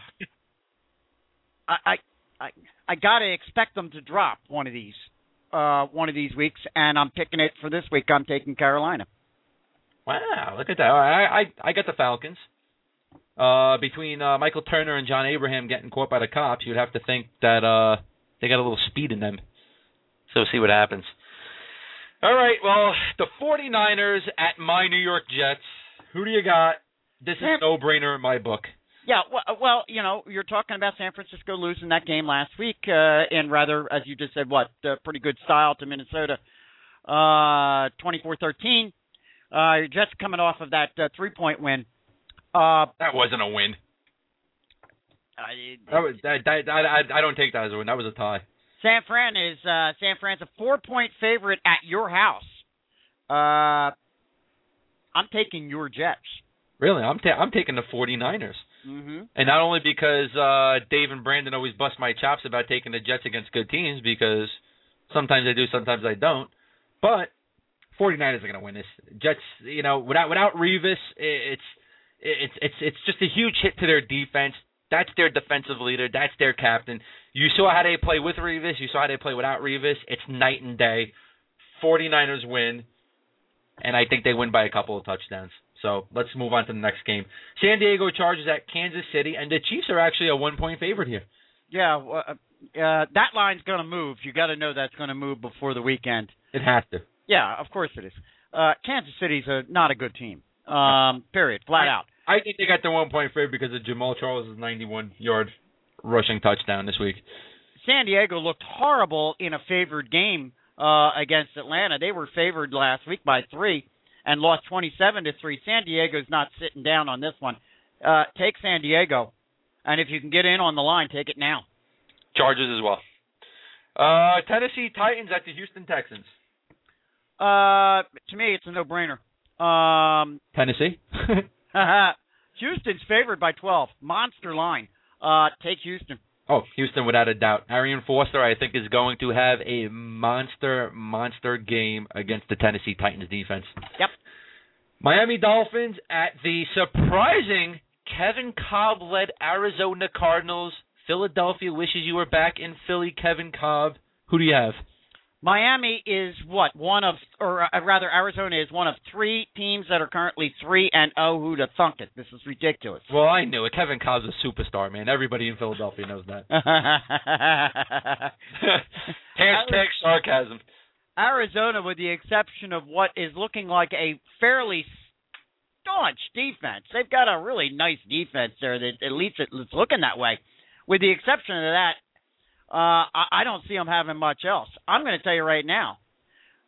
I I I, I got to expect them to drop one of these, uh, one of these weeks, and I'm picking it for this week. I'm taking Carolina. Wow, look at that. I I, I got the Falcons. Uh, between uh, Michael Turner and John Abraham getting caught by the cops, you'd have to think that uh, they got a little speed in them. So we'll see what happens. All right, well, the 49ers at my New York Jets. Who do you got? This is a no-brainer in my book. Yeah, well, well, you know, you're talking about San Francisco losing that game last week uh, in rather, as you just said, what, uh, pretty good style to Minnesota, uh, twenty-four thirteen. Uh, your Jets coming off of that uh, three-point win. Uh, that wasn't a win. I, that was, that, that, I, I don't take that as a win. That was a tie. San Fran is uh, San Fran's a four-point favorite at your house. Uh, I'm taking your Jets. Really? I'm ta- I'm taking the 49ers. Mm-hmm. And not only because uh, Dave and Brandon always bust my chops about taking the Jets against good teams, because sometimes I do, sometimes I don't, but 49ers are going to win this. Jets, you know, without without Revis, it's it's it's it's just a huge hit to their defense. That's their defensive leader. That's their captain. You saw how they play with Revis. You saw how they play without Revis. It's night and day. 49ers win, and I think they win by a couple of touchdowns. So let's move on to the next game. San Diego Chargers at Kansas City, and the Chiefs are actually a one-point favorite here. Yeah, well, uh, that line's going to move. You got to know that's going to move before the weekend. It has to. Yeah, of course it is. Uh, Kansas City's a, not a good team. Um, period. Flat I, out. I think they got their one-point favorite because of Jamal Charles' ninety-one-yard rushing touchdown this week. San Diego looked horrible in a favored game uh, against Atlanta. They were favored last week by three and lost twenty-seven to three. San Diego's not sitting down on this one. Uh, take San Diego, and if you can get in on the line, take it now. Chargers as well. Uh, Tennessee Titans at the Houston Texans. Uh, to me, it's a no-brainer. Um, Tennessee? Houston's favored by twelve. Monster line. Uh, take Houston. Oh, Houston without a doubt. Arian Foster, I think, is going to have a monster, monster game against the Tennessee Titans defense. Yep. Miami Dolphins at the surprising Kevin Kolb-led Arizona Cardinals. Philadelphia wishes you were back in Philly, Kevin Kolb. Who do you have? Miami is what? One of, or uh, rather, Arizona is one of three teams that are currently three and oh. Who'd have thunk it? This is ridiculous. Well, I knew it. Kevin Kolb's a superstar, man. Everybody in Philadelphia knows that. Hashtag sarcasm. Arizona, with the exception of what is looking like a fairly staunch defense, they've got a really nice defense there. That at least it's looking that way. With the exception of that, Uh, I, I don't see them having much else. I'm going to tell you right now,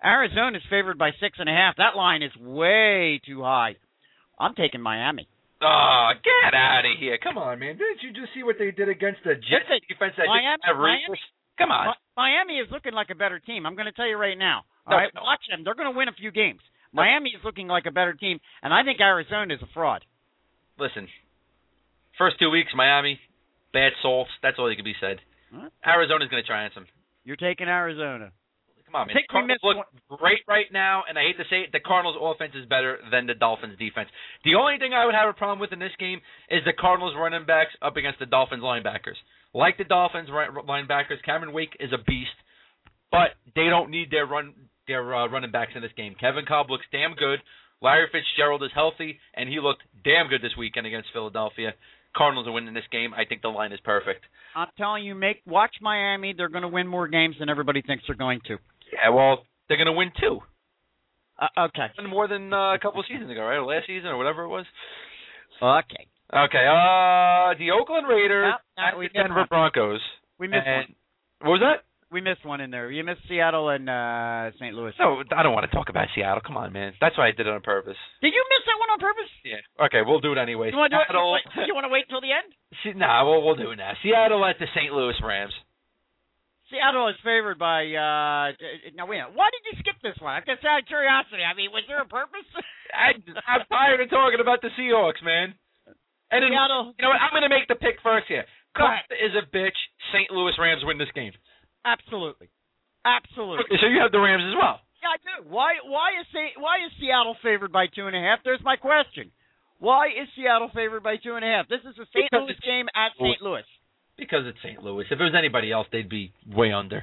Arizona's favored by six and a half. That line is way too high. I'm taking Miami. Oh, get out of here. Come on, man. Didn't you just see what they did against the Jets Listen, defense that Miami, didn't have Miami, receivers? Come on. Mi- Miami is looking like a better team. I'm going to tell you right now. All No, right, no. watch them. They're going to win a few games. Miami is looking like a better team, and I think Arizona is a fraud. Listen, first two weeks, Miami, bad souls. That's all that can be said. Huh? Arizona's going to try some. You're taking Arizona. Come on, man. Take The Cardinals me look great right now, and I hate to say it, the Cardinals' offense is better than the Dolphins' defense. The only thing I would have a problem with in this game is the Cardinals' running backs up against the Dolphins' linebackers. Like the Dolphins' right, linebackers, Cameron Wake is a beast, but they don't need their run their uh, running backs in this game. Kevin Cobb looks damn good. Larry Fitzgerald is healthy, and he looked damn good this weekend against Philadelphia. Cardinals are winning this game. I think the line is perfect. I'm telling you, make watch Miami. They're going to win more games than everybody thinks they're going to. Yeah, well, they're going to win two. Uh, okay. Won more than uh, a couple of seasons ago, right? Or last season or whatever it was. Okay. Okay. Uh, the Oakland Raiders No, no, at we the missed Denver one. Broncos. We missed And- one. What was that? We missed one in there. You missed Seattle and uh, Saint Louis. No, I don't want to talk about Seattle. Come on, man. That's why I did it on purpose. Did you miss that one on purpose? Yeah. Okay, we'll do it anyway. You want to do it? Seattle. You want to wait till the end? See, nah, we'll we'll do it now. Seattle at the Saint Louis Rams. Seattle is favored by. Uh, now wait. a minute. Why did you skip this one? Just out of curiosity. I mean, was there a purpose? I, I'm tired of talking about the Seahawks, man. And then, Seattle. you know what? I'm going to make the pick first here. Go ahead. Costa is a bitch. Saint Louis Rams win this game. Absolutely. Absolutely. Okay, so you have the Rams as well. Yeah, I do. Why? Why is Saint, Why is Seattle favored by two and a half? There's my question. Why is Seattle favored by two and a half? This is a Saint Because Louis it's- game at Saint Louis. Because it's Saint Louis. If it was anybody else, they'd be way under.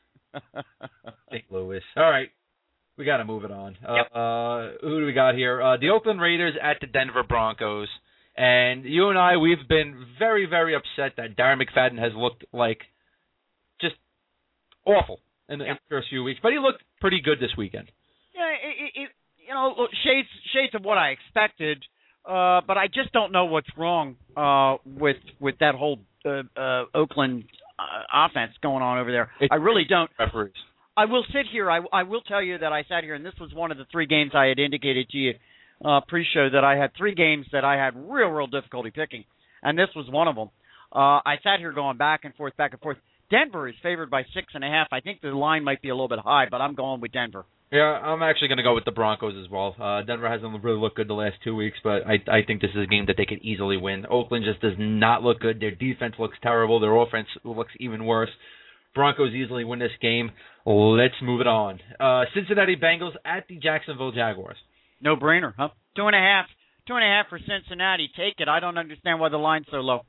Saint Louis. All right. We got to move it on. Yep. Uh, uh, who do we got here? Uh, the Oakland Raiders at the Denver Broncos. And you and I, we've been very, very upset that Darren McFadden has looked like just awful in the, in the first few weeks. But he looked pretty good this weekend. Yeah, it, it, you know, look, shades shades of what I expected, uh, but I just don't know what's wrong uh, with with that whole uh, uh, Oakland uh, offense going on over there. It's I really don't. Referees. I will sit here. I, I will tell you that I sat here, and this was one of the three games I had indicated to you uh, pre-show that I had three games that I had real, real difficulty picking, and this was one of them. Uh, I sat here going back and forth, back and forth. Denver is favored by six and a half. I think the line might be a little bit high, but I'm going with Denver. Yeah, I'm actually going to go with the Broncos as well. Uh, Denver hasn't really looked good the last two weeks, but I I think this is a game that they could easily win. Oakland just does not look good. Their defense looks terrible. Their offense looks even worse. Broncos easily win this game. Let's move it on. Uh, Cincinnati Bengals at the Jacksonville Jaguars. No brainer, huh? Two and a half. Two and a half for Cincinnati. Take it. I don't understand why the line's so low.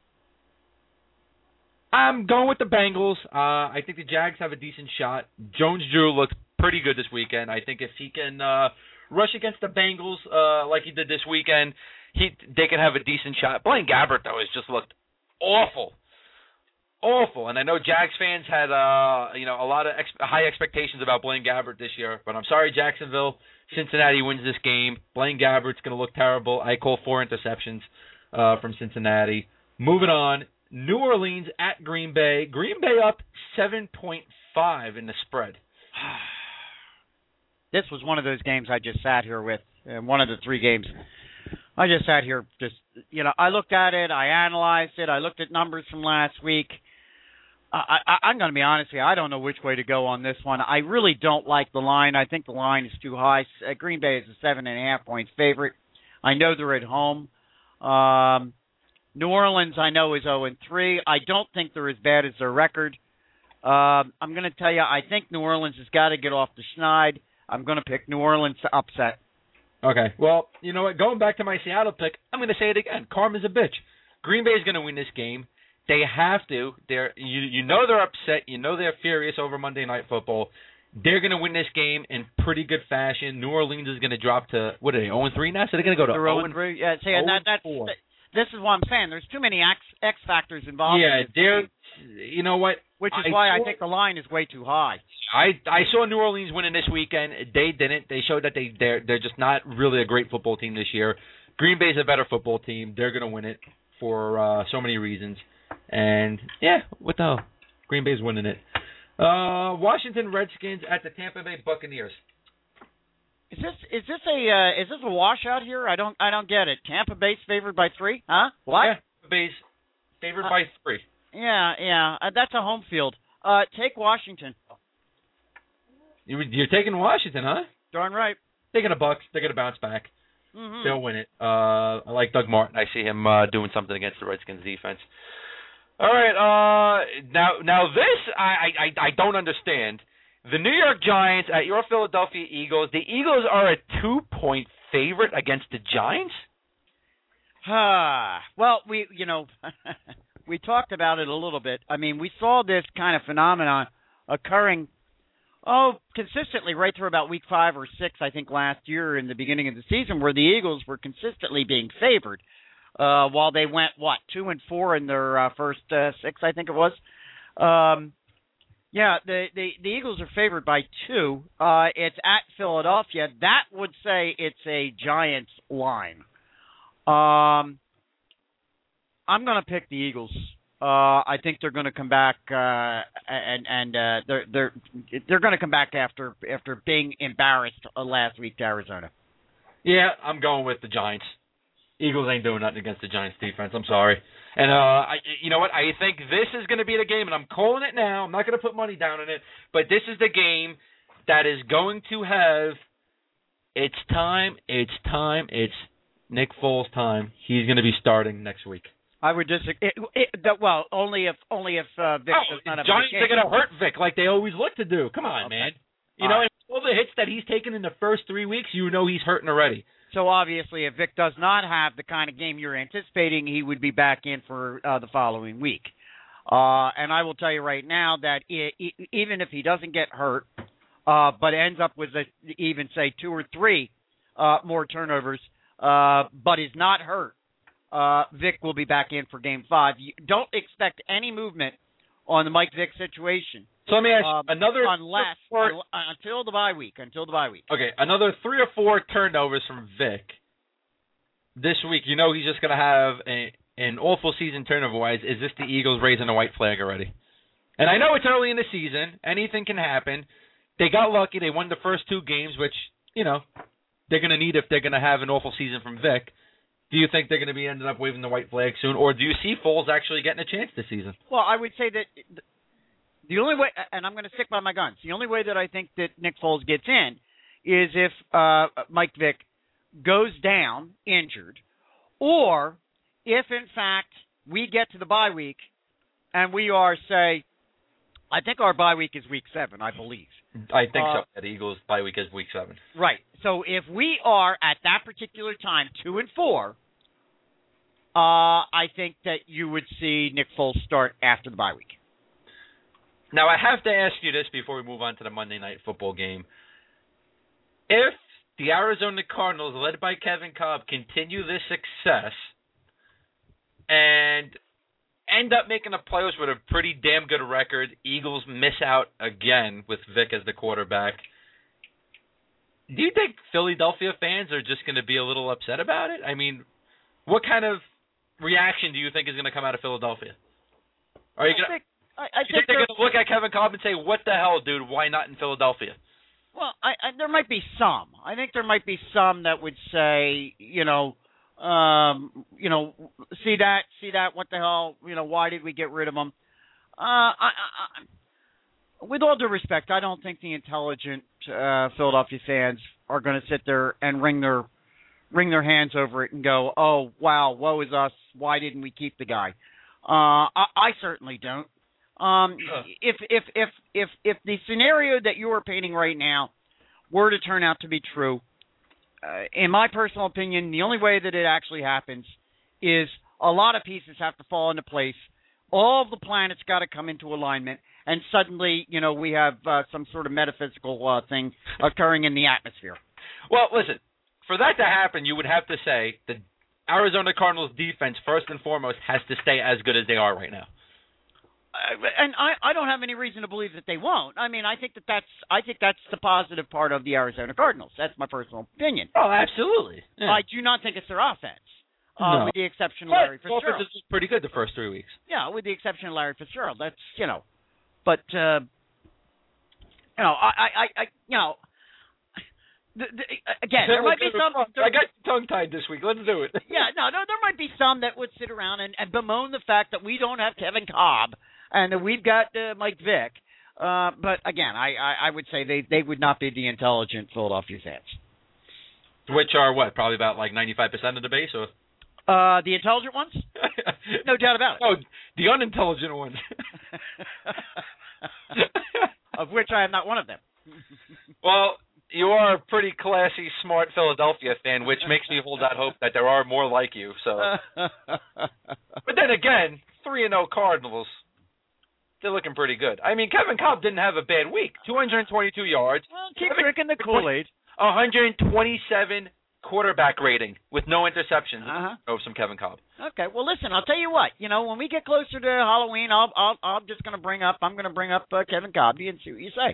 I'm going with the Bengals. Uh, I think the Jags have a decent shot. Jones-Drew looked pretty good this weekend. I think if he can uh, rush against the Bengals uh, like he did this weekend, he they can have a decent shot. Blaine Gabbert, though, has just looked awful. Awful. And I know Jags fans had uh, you know a lot of ex- high expectations about Blaine Gabbert this year, but I'm sorry, Jacksonville. Cincinnati wins this game. Blaine Gabbert's going to look terrible. I call four interceptions uh, from Cincinnati. Moving on. New Orleans at Green Bay. Green Bay up seven point five in the spread. This was one of those games I just sat here with. Uh, one of the three games. I just sat here, just, you know, I looked at it, I analyzed it, I looked at numbers from last week. I, I, I'm going to be honest with you, I don't know which way to go on this one. I really don't like the line. I think the line is too high. Uh, Green Bay is a seven and a half point favorite. I know they're at home. Um, New Orleans, I know, is oh and three. I don't think they're as bad as their record. Um, I'm going to tell you, I think New Orleans has got to get off the schneid. I'm going to pick New Orleans to upset. Okay, well, you know what? Going back to my Seattle pick, I'm going to say it again. Karma's a bitch. Green Bay is going to win this game. They have to. They're you, you know they're upset. You know they're furious over Monday Night Football. They're going to win this game in pretty good fashion. New Orleans is going to drop to, what are they, oh and three now? So they're going to go to oh and three. Yeah, see, and that, that's, this is what I'm saying. There's too many X, X factors involved. Yeah, in this they're, game, you know what? which is I why saw, I think the line is way too high. I I saw New Orleans winning this weekend. They didn't. They showed that they they're they're just not really a great football team this year. Green Bay's a better football team. They're going to win it for uh, so many reasons. And yeah, what the hell? Green Bay's winning it. Uh, Washington Redskins at the Tampa Bay Buccaneers. Is this is this a uh, is this a washout here? I don't I don't get it. Tampa Bay's favored by three, huh? What? Yeah, Tampa Bay's favored uh, by three. Yeah, yeah, uh, that's a home field. Uh, take Washington. You, you're taking Washington, huh? Darn right. Taking the Bucks. They're gonna bounce back. Mm-hmm. They'll win it. Uh, I like Doug Martin. I see him uh, doing something against the Redskins defense. All right. Uh, now, now this I, I, I don't understand. The New York Giants at your Philadelphia Eagles. The Eagles are a two-point favorite against the Giants. Ah, well, we you know we talked about it a little bit. I mean, we saw this kind of phenomenon occurring. Oh, consistently right through about week five or six, I think, last year in the beginning of the season, where the Eagles were consistently being favored, uh, while they went what two and four in their uh, first uh, six, I think it was. Um, yeah, the, the the Eagles are favored by two. Uh, it's at Philadelphia. That would say it's a Giants line. Um, I'm going to pick the Eagles. Uh, I think they're going to come back, uh, and and uh, they're they're they're going to come back after after being embarrassed uh, last week to Arizona. Yeah, I'm going with the Giants. Eagles ain't doing nothing against the Giants defense. I'm sorry, and uh, I, you know what? I think this is going to be the game, and I'm calling it now. I'm not going to put money down on it, but this is the game that is going to have. It's time. It's time. It's Nick Foles' time. He's going to be starting next week. I would disagree. It, it, that, well, only if only if uh, Vic oh, does not have Giants a are going to hurt Vic like they always look to do. Come on, okay. man. You all know, right. and all the hits that he's taken in the first three weeks, you know he's hurting already. So obviously, if Vic does not have the kind of game you're anticipating, he would be back in for uh, the following week. Uh, and I will tell you right now that it, it, even if he doesn't get hurt, uh, but ends up with a, even say two or three uh, more turnovers, uh, but is not hurt, Uh, Vic will be back in for Game Five. You don't expect any movement on the Mike Vick situation. So let me ask um, you, another unless four, un, until the bye week. Until the bye week. Okay, another three or four turnovers from Vic this week. You know he's just going to have a, an awful season turnover-wise. Is this the Eagles raising a white flag already? And I know it's early in the season. Anything can happen. They got lucky. They won the first two games, which you know they're going to need if they're going to have an awful season from Vic. Do you think they're going to be ending up waving the white flag soon, or do you see Foles actually getting a chance this season? Well, I would say that the only way, and I'm going to stick by my guns, the only way that I think that Nick Foles gets in is if uh, Mike Vick goes down injured, or if, in fact, we get to the bye week and we are, say, I think our bye week is week seven, I believe. I think uh, so. The Eagles' bye week is week seven. Right. So if we are at that particular time two and four, uh, I think that you would see Nick Foles start after the bye week. Now I have to ask you this before we move on to the Monday Night Football game: if the Arizona Cardinals, led by Kevin Kolb, continue this success and end up making the playoffs with a pretty damn good record, Eagles miss out again with Vic as the quarterback, do you think Philadelphia fans are just going to be a little upset about it? I mean, what kind of reaction do you think is going to come out of Philadelphia? Are you going to I, I think, think they're going to look at Kevin Kolb and say, what the hell, dude, why not in Philadelphia? Well, I, I, there might be some. I think there might be some that would say, you know, Um, you know, see that, see that, what the hell, you know, why did we get rid of them? Uh, I, I, with all due respect, I don't think the intelligent uh, Philadelphia fans are going to sit there and wring their wring their hands over it and go, oh, wow, woe is us, why didn't we keep the guy? Uh, I, I certainly don't. Um, Huh. if, if, if, if, if the scenario that you are painting right now were to turn out to be true, Uh, in my personal opinion, the only way that it actually happens is a lot of pieces have to fall into place. All of the planets got to come into alignment, and suddenly, you know, we have uh, some sort of metaphysical uh, thing occurring in the atmosphere. Well, listen, for that to happen, you would have to say the Arizona Cardinals defense, first and foremost, has to stay as good as they are right now. Uh, and I, I don't have any reason to believe that they won't. I mean, I think that that's I think that's the positive part of the Arizona Cardinals. That's my personal opinion. Oh, absolutely. Yeah. I do not think it's their offense, uh, No. with the exception of Larry But Fitzgerald. offense is pretty good the first three weeks. Yeah, with the exception of Larry Fitzgerald. That's, you know, but, uh, you know, I, I, I, you know, the, the, again, there might be some. There, I got tongue tied this week. Let's do it. Yeah, no, no, there might be some that would sit around and, and bemoan the fact that we don't have Kevin Cobb and that we've got uh, Mike Vick. Uh, but again, I, I, I would say they, they would not be the intelligent Philadelphia fans. Which are what? Probably about like ninety-five percent of the base, or uh, the intelligent ones? No doubt about it. No, the unintelligent ones. Of which I am not one of them. Well, you are a pretty classy, smart Philadelphia fan, which makes me hold out hope that there are more like you. So, but then again, three and zero Cardinals, they're looking pretty good. I mean, Kevin Cobb didn't have a bad week. two hundred twenty-two yards. Well, keep drinking the Kool-Aid. one hundred twenty-seven quarterback rating with no interceptions. Uh-huh. Oh, some Kevin Cobb. Okay, well, listen, I'll tell you what. You know, when we get closer to Halloween, I'll, I'll, I'm just going to bring up. I'm going to bring up uh, Kevin Cobb and see what you say.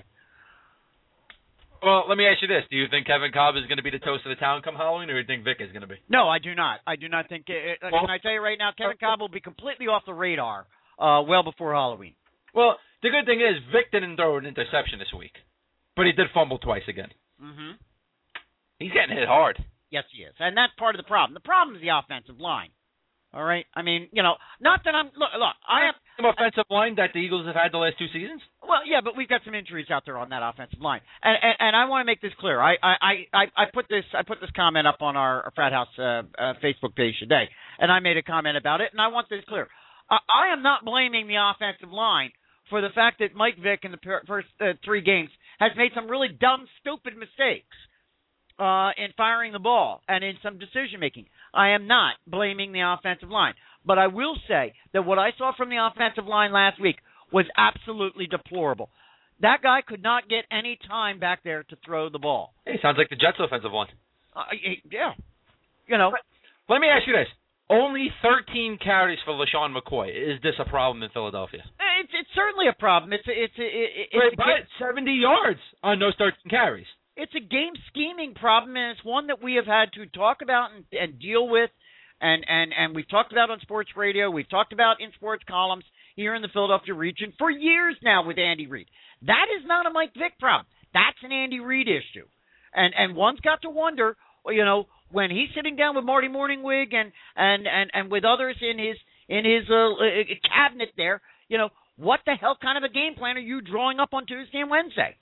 Well, let me ask you this: do you think Kevin Cobb is going to be the toast of the town come Halloween, or do you think Vic is going to be? No, I do not. I do not think. It, well, can I tell you right now, Kevin Cobb will be completely off the radar uh, well before Halloween. Well, the good thing is Vic didn't throw an interception this week, but he did fumble twice again. Mm-hmm. He's getting hit hard. Yes, he is, and that's part of the problem. The problem is the offensive line. All right, I mean, you know, not that I'm look. Look, I have some offensive line that the Eagles have had the last two seasons. Well, yeah, but we've got some injuries out there on that offensive line, and and, and I want to make this clear. I, I, I, I put this I put this comment up on our Frat House uh, uh, Facebook page today, and I made a comment about it, and I want this clear. I, I am not blaming the offensive line for the fact that Mike Vick in the per- first uh, three games has made some really dumb, stupid mistakes uh, in firing the ball and in some decision making. I am not blaming the offensive line. But I will say that what I saw from the offensive line last week was absolutely deplorable. That guy could not get any time back there to throw the ball. Hey, sounds like the Jets' offensive line. Uh, yeah. You know. But let me ask you this. Only thirteen carries for LaShawn McCoy. Is this a problem in Philadelphia? It's it's certainly a problem. It's a, it's a, it's Wait, a, but seventy yards on those thirteen carries. It's a game scheming problem, and it's one that we have had to talk about and, and deal with. And, and, and we've talked about on sports radio. We've talked about in sports columns here in the Philadelphia region for years now with Andy Reid. That is not a Mike Vick problem. That's an Andy Reid issue. And and one's got to wonder, you know, when he's sitting down with Marty Morningwig and and, and, and with others in his in his uh, cabinet there, you know, what the hell kind of a game plan are you drawing up on Tuesday and Wednesday?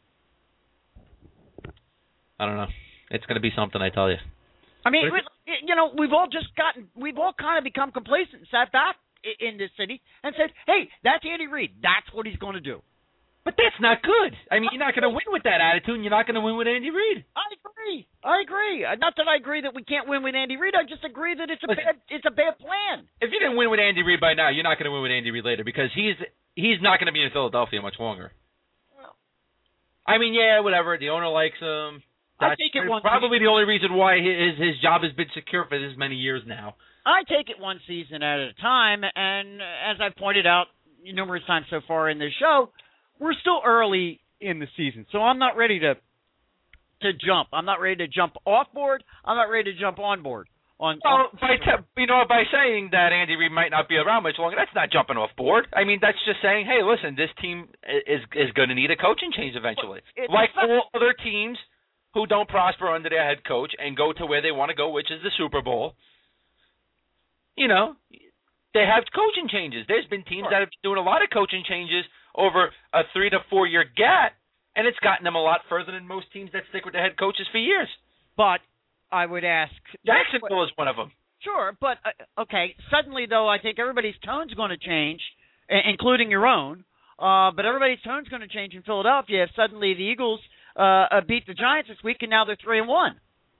I don't know. It's going to be something, I tell you. I mean, you know, we've all just gotten, we've all kind of become complacent and sat back in this city and said, hey, that's Andy Reid. That's what he's going to do. But that's not good. I mean, you're not going to win with that attitude, and you're not going to win with Andy Reid. I agree. I agree. Not that I agree that we can't win with Andy Reid. I just agree that it's a bad, it's a bad plan. If you didn't win with Andy Reid by now, you're not going to win with Andy Reid later because he's he's not going to be in Philadelphia much longer. Well, I mean, yeah, whatever. The owner likes him. I take it one probably season. The only reason why his his job has been secure for this many years now. I take it one season at a time, and as I've pointed out numerous times so far in this show, we're still early in the season, so I'm not ready to to jump. I'm not ready to jump off board. I'm not ready to jump on board. On, well, on by te- you know, by saying that Andy Reid might not be around much longer, that's not jumping off board. I mean, that's just saying, hey, listen, this team is is going to need a coaching change eventually, it's like not- all other teams who don't prosper under their head coach and go to where they want to go, which is the Super Bowl. You know, they have coaching changes. There's been teams that have been doing a lot of coaching changes over a three to four year gap, and it's gotten them a lot further than most teams that stick with their head coaches for years. But I would ask, Jacksonville is one of them. Sure, but uh, okay. Suddenly, though, I think everybody's tone's going to change, I- including your own. Uh, but everybody's tone's going to change in Philadelphia if suddenly the Eagles uh, uh, beat the Giants this week and now they're three and one.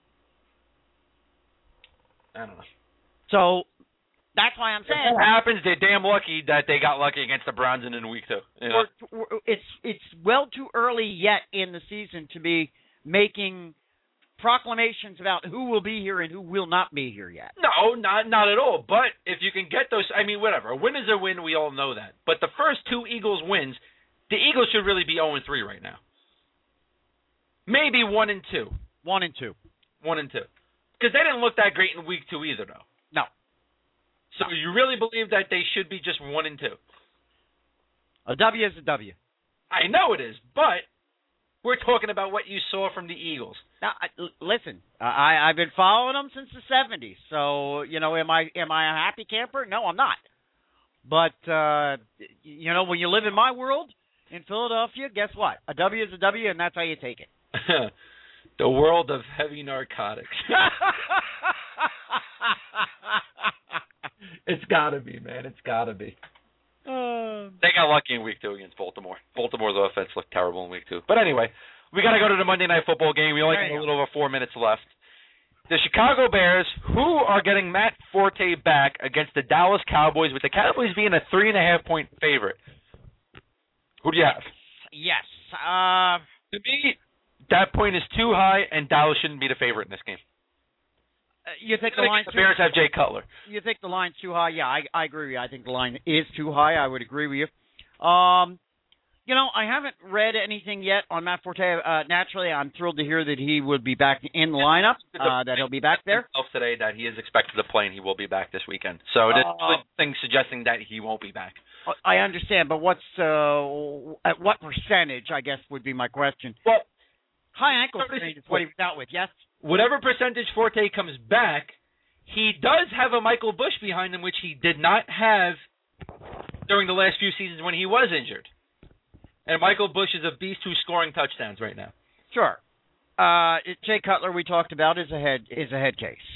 I don't know. So that's why I'm saying if that happens, they're damn lucky that they got lucky against the Browns in week two. You know? we're, we're, it's it's well too early yet in the season to be making proclamations about who will be here and who will not be here yet. No, not not at all. But if you can get those, I mean, whatever. A win is a win. We all know that. But the first two Eagles wins, the Eagles should really be zero and three right now. Maybe one and two. One and two. One and two. Because they didn't look that great in week two either, though. No. So you really believe that they should be just one and two? A W is a W. I know it is, but We're talking about what you saw from the Eagles. Now, I, l- listen, I, I've been following them since the seventies. So, you know, am I am I a happy camper? No, I'm not. But, uh, you know, when you live in my world in Philadelphia, guess what? A W is a W, and that's how you take it. The world of heavy narcotics. It's got to be, man. It's got to be. Uh, They got lucky in week two against Baltimore. Baltimore's offense looked terrible in week two. But anyway, we got to go to the Monday Night Football game. We only got a little over four minutes left. The Chicago Bears, who are getting Matt Forte back against the Dallas Cowboys, with the Cowboys being a three and a half point favorite. Who do you have? yes. Uh, To me, that point is too high, and Dallas shouldn't be the favorite in this game. you think the The line's too Bears have Jay Cutler. You think the line's too high? Yeah, I, I agree with you. I think the line is too high. I would agree with you. Um, you know, I haven't read anything yet on Matt Forte. Uh, naturally, I'm thrilled to hear that he would be back in the lineup, uh, that he'll be back there. Today that he is expected to play and he will be back this weekend. So there's Uh, things suggesting that he won't be back. I understand, but what's uh, at what percentage? I guess would be my question. Well, High ankle sprain is what he was out with. Yes. whatever percentage Forte comes back, he does have a Michael Bush behind him, which he did not have during the last few seasons when he was injured. And Michael Bush is a beast who's scoring touchdowns right now. Sure. Uh, Jay Cutler, we talked about, is a head is a head case.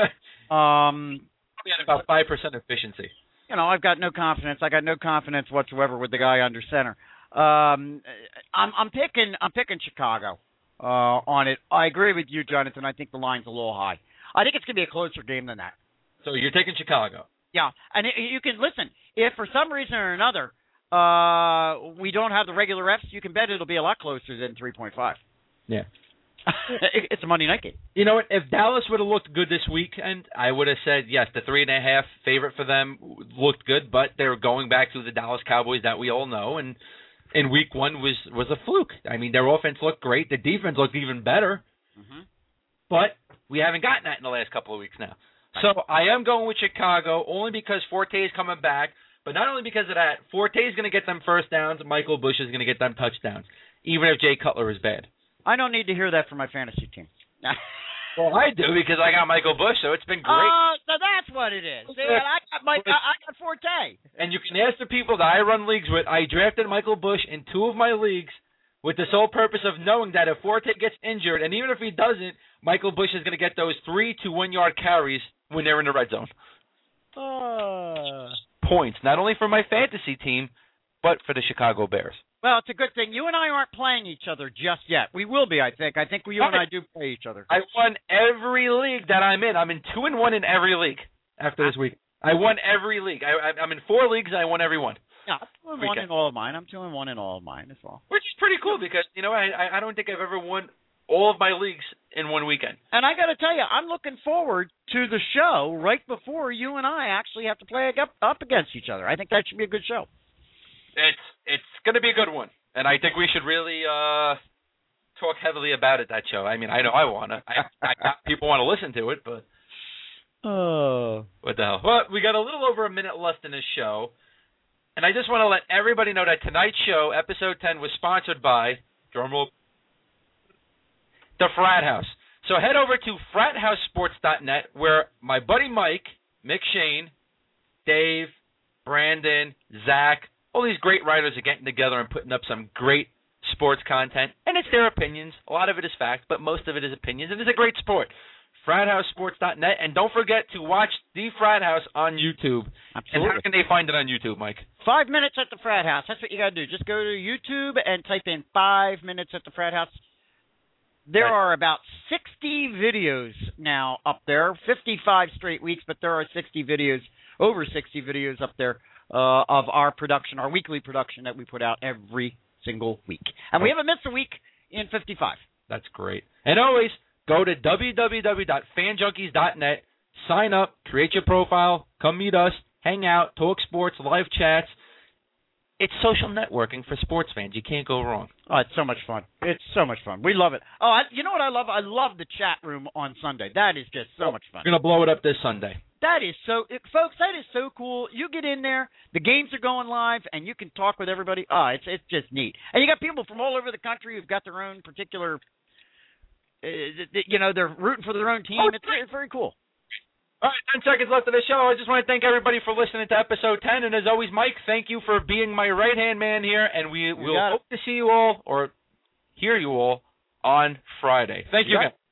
um, Probably at about five percent efficiency. you know, I've got no confidence. I got no confidence whatsoever with the guy under center. Um, I'm, I'm picking I'm picking Chicago uh, on it. I agree with you, Jonathan. I think the line's a little high. I think it's going to be a closer game than that. So you're taking Chicago. Yeah, and it, you can listen. If for some reason or another uh, we don't have the regular refs, you can bet it'll be a lot closer than three point five. Yeah. it, it's a Monday night game. You know what? If Dallas would have looked good this weekend, I would have said, yes, the three and a half favorite for them looked good, but they're going back to the Dallas Cowboys that we all know, and in week one was, was a fluke. I mean, their offense looked great. The defense looked even better, Mm-hmm. but we haven't gotten that in the last couple of weeks now. So I am going with Chicago only because Forte is coming back, but not only because of that. Forte is going to get them first downs. Michael Bush is going to get them touchdowns, even if Jay Cutler is bad. I don't need to hear that from my fantasy team. Well, I do because I got Michael Bush, so it's been great. Oh, so that's what it is. See, and I got my, I, I got Forte. And you can ask the people that I run leagues with. I drafted Michael Bush in two of my leagues with the sole purpose of knowing that if Forte gets injured, and even if he doesn't, Michael Bush is going to get those three to one yard carries when they're in the red zone. Uh, Points, not only for my fantasy team, but for the Chicago Bears. well, it's a good thing. You and I aren't playing each other just yet. We will be, I think. I think you and I do play each other. I won every league that I'm in. I'm in two and one in every league after this week. I won every league. I, I, I'm in four leagues, and I won every one. Yeah, I'm two and one in all of mine. I'm two and one in all of mine as well. Which is pretty cool because, you know, I, I don't think I've ever won all of my leagues in one weekend. And I got to tell you, I'm looking forward to the show right before you and I actually have to play up, up against each other. I think that should be a good show. It's it's going to be a good one, and I think we should really uh, talk heavily about it, that show. I mean, I know I want to. I, I, people want to listen to it, but Oh. what the hell? Well, we got a little over a minute left in this show, and I just want to let everybody know that tonight's show, episode ten, was sponsored by, drumroll, the Frat House. So head over to frat house sports dot net where my buddy Mike, Mick Shane, Dave, Brandon, Zach, all these great writers are getting together and putting up some great sports content. And it's their opinions. A lot of it is fact, but most of it is opinions. And it's a great sport. frat house sports dot net. And don't forget to watch The Frat House on YouTube. Absolutely. And how can they find it on YouTube, Mike? Five minutes at the Frat House. That's what you got to do. Just go to YouTube and type in five minutes at the Frat House. There Right. are about sixty videos now up there, fifty-five straight weeks, but there are sixty videos, over sixty videos up there uh, of our production, our weekly production that we put out every single week. And we haven't missed a week in fifty-five. That's great. And always go to w w w dot fan junkies dot net, sign up, create your profile, come meet us, hang out, talk sports, live chats. It's social networking for sports fans. You can't go wrong. Oh, it's so much fun. It's so much fun. We love it. Oh, I, you know what I love? I love the chat room on Sunday. That is just so much fun. We're going to blow it up this Sunday. That is so, it, folks. That is so cool. You get in there, the games are going live, and you can talk with everybody. Ah, it's it's just neat. And you got people from all over the country who've got their own particular, uh, you know, they're rooting for their own team. Oh, it's, it's very cool. All right, ten seconds left of the show. I just want to thank everybody for listening to episode ten. And as always, Mike, thank you for being my right-hand man here. And we will hope to see you all or hear you all on Friday. Thank you, you again.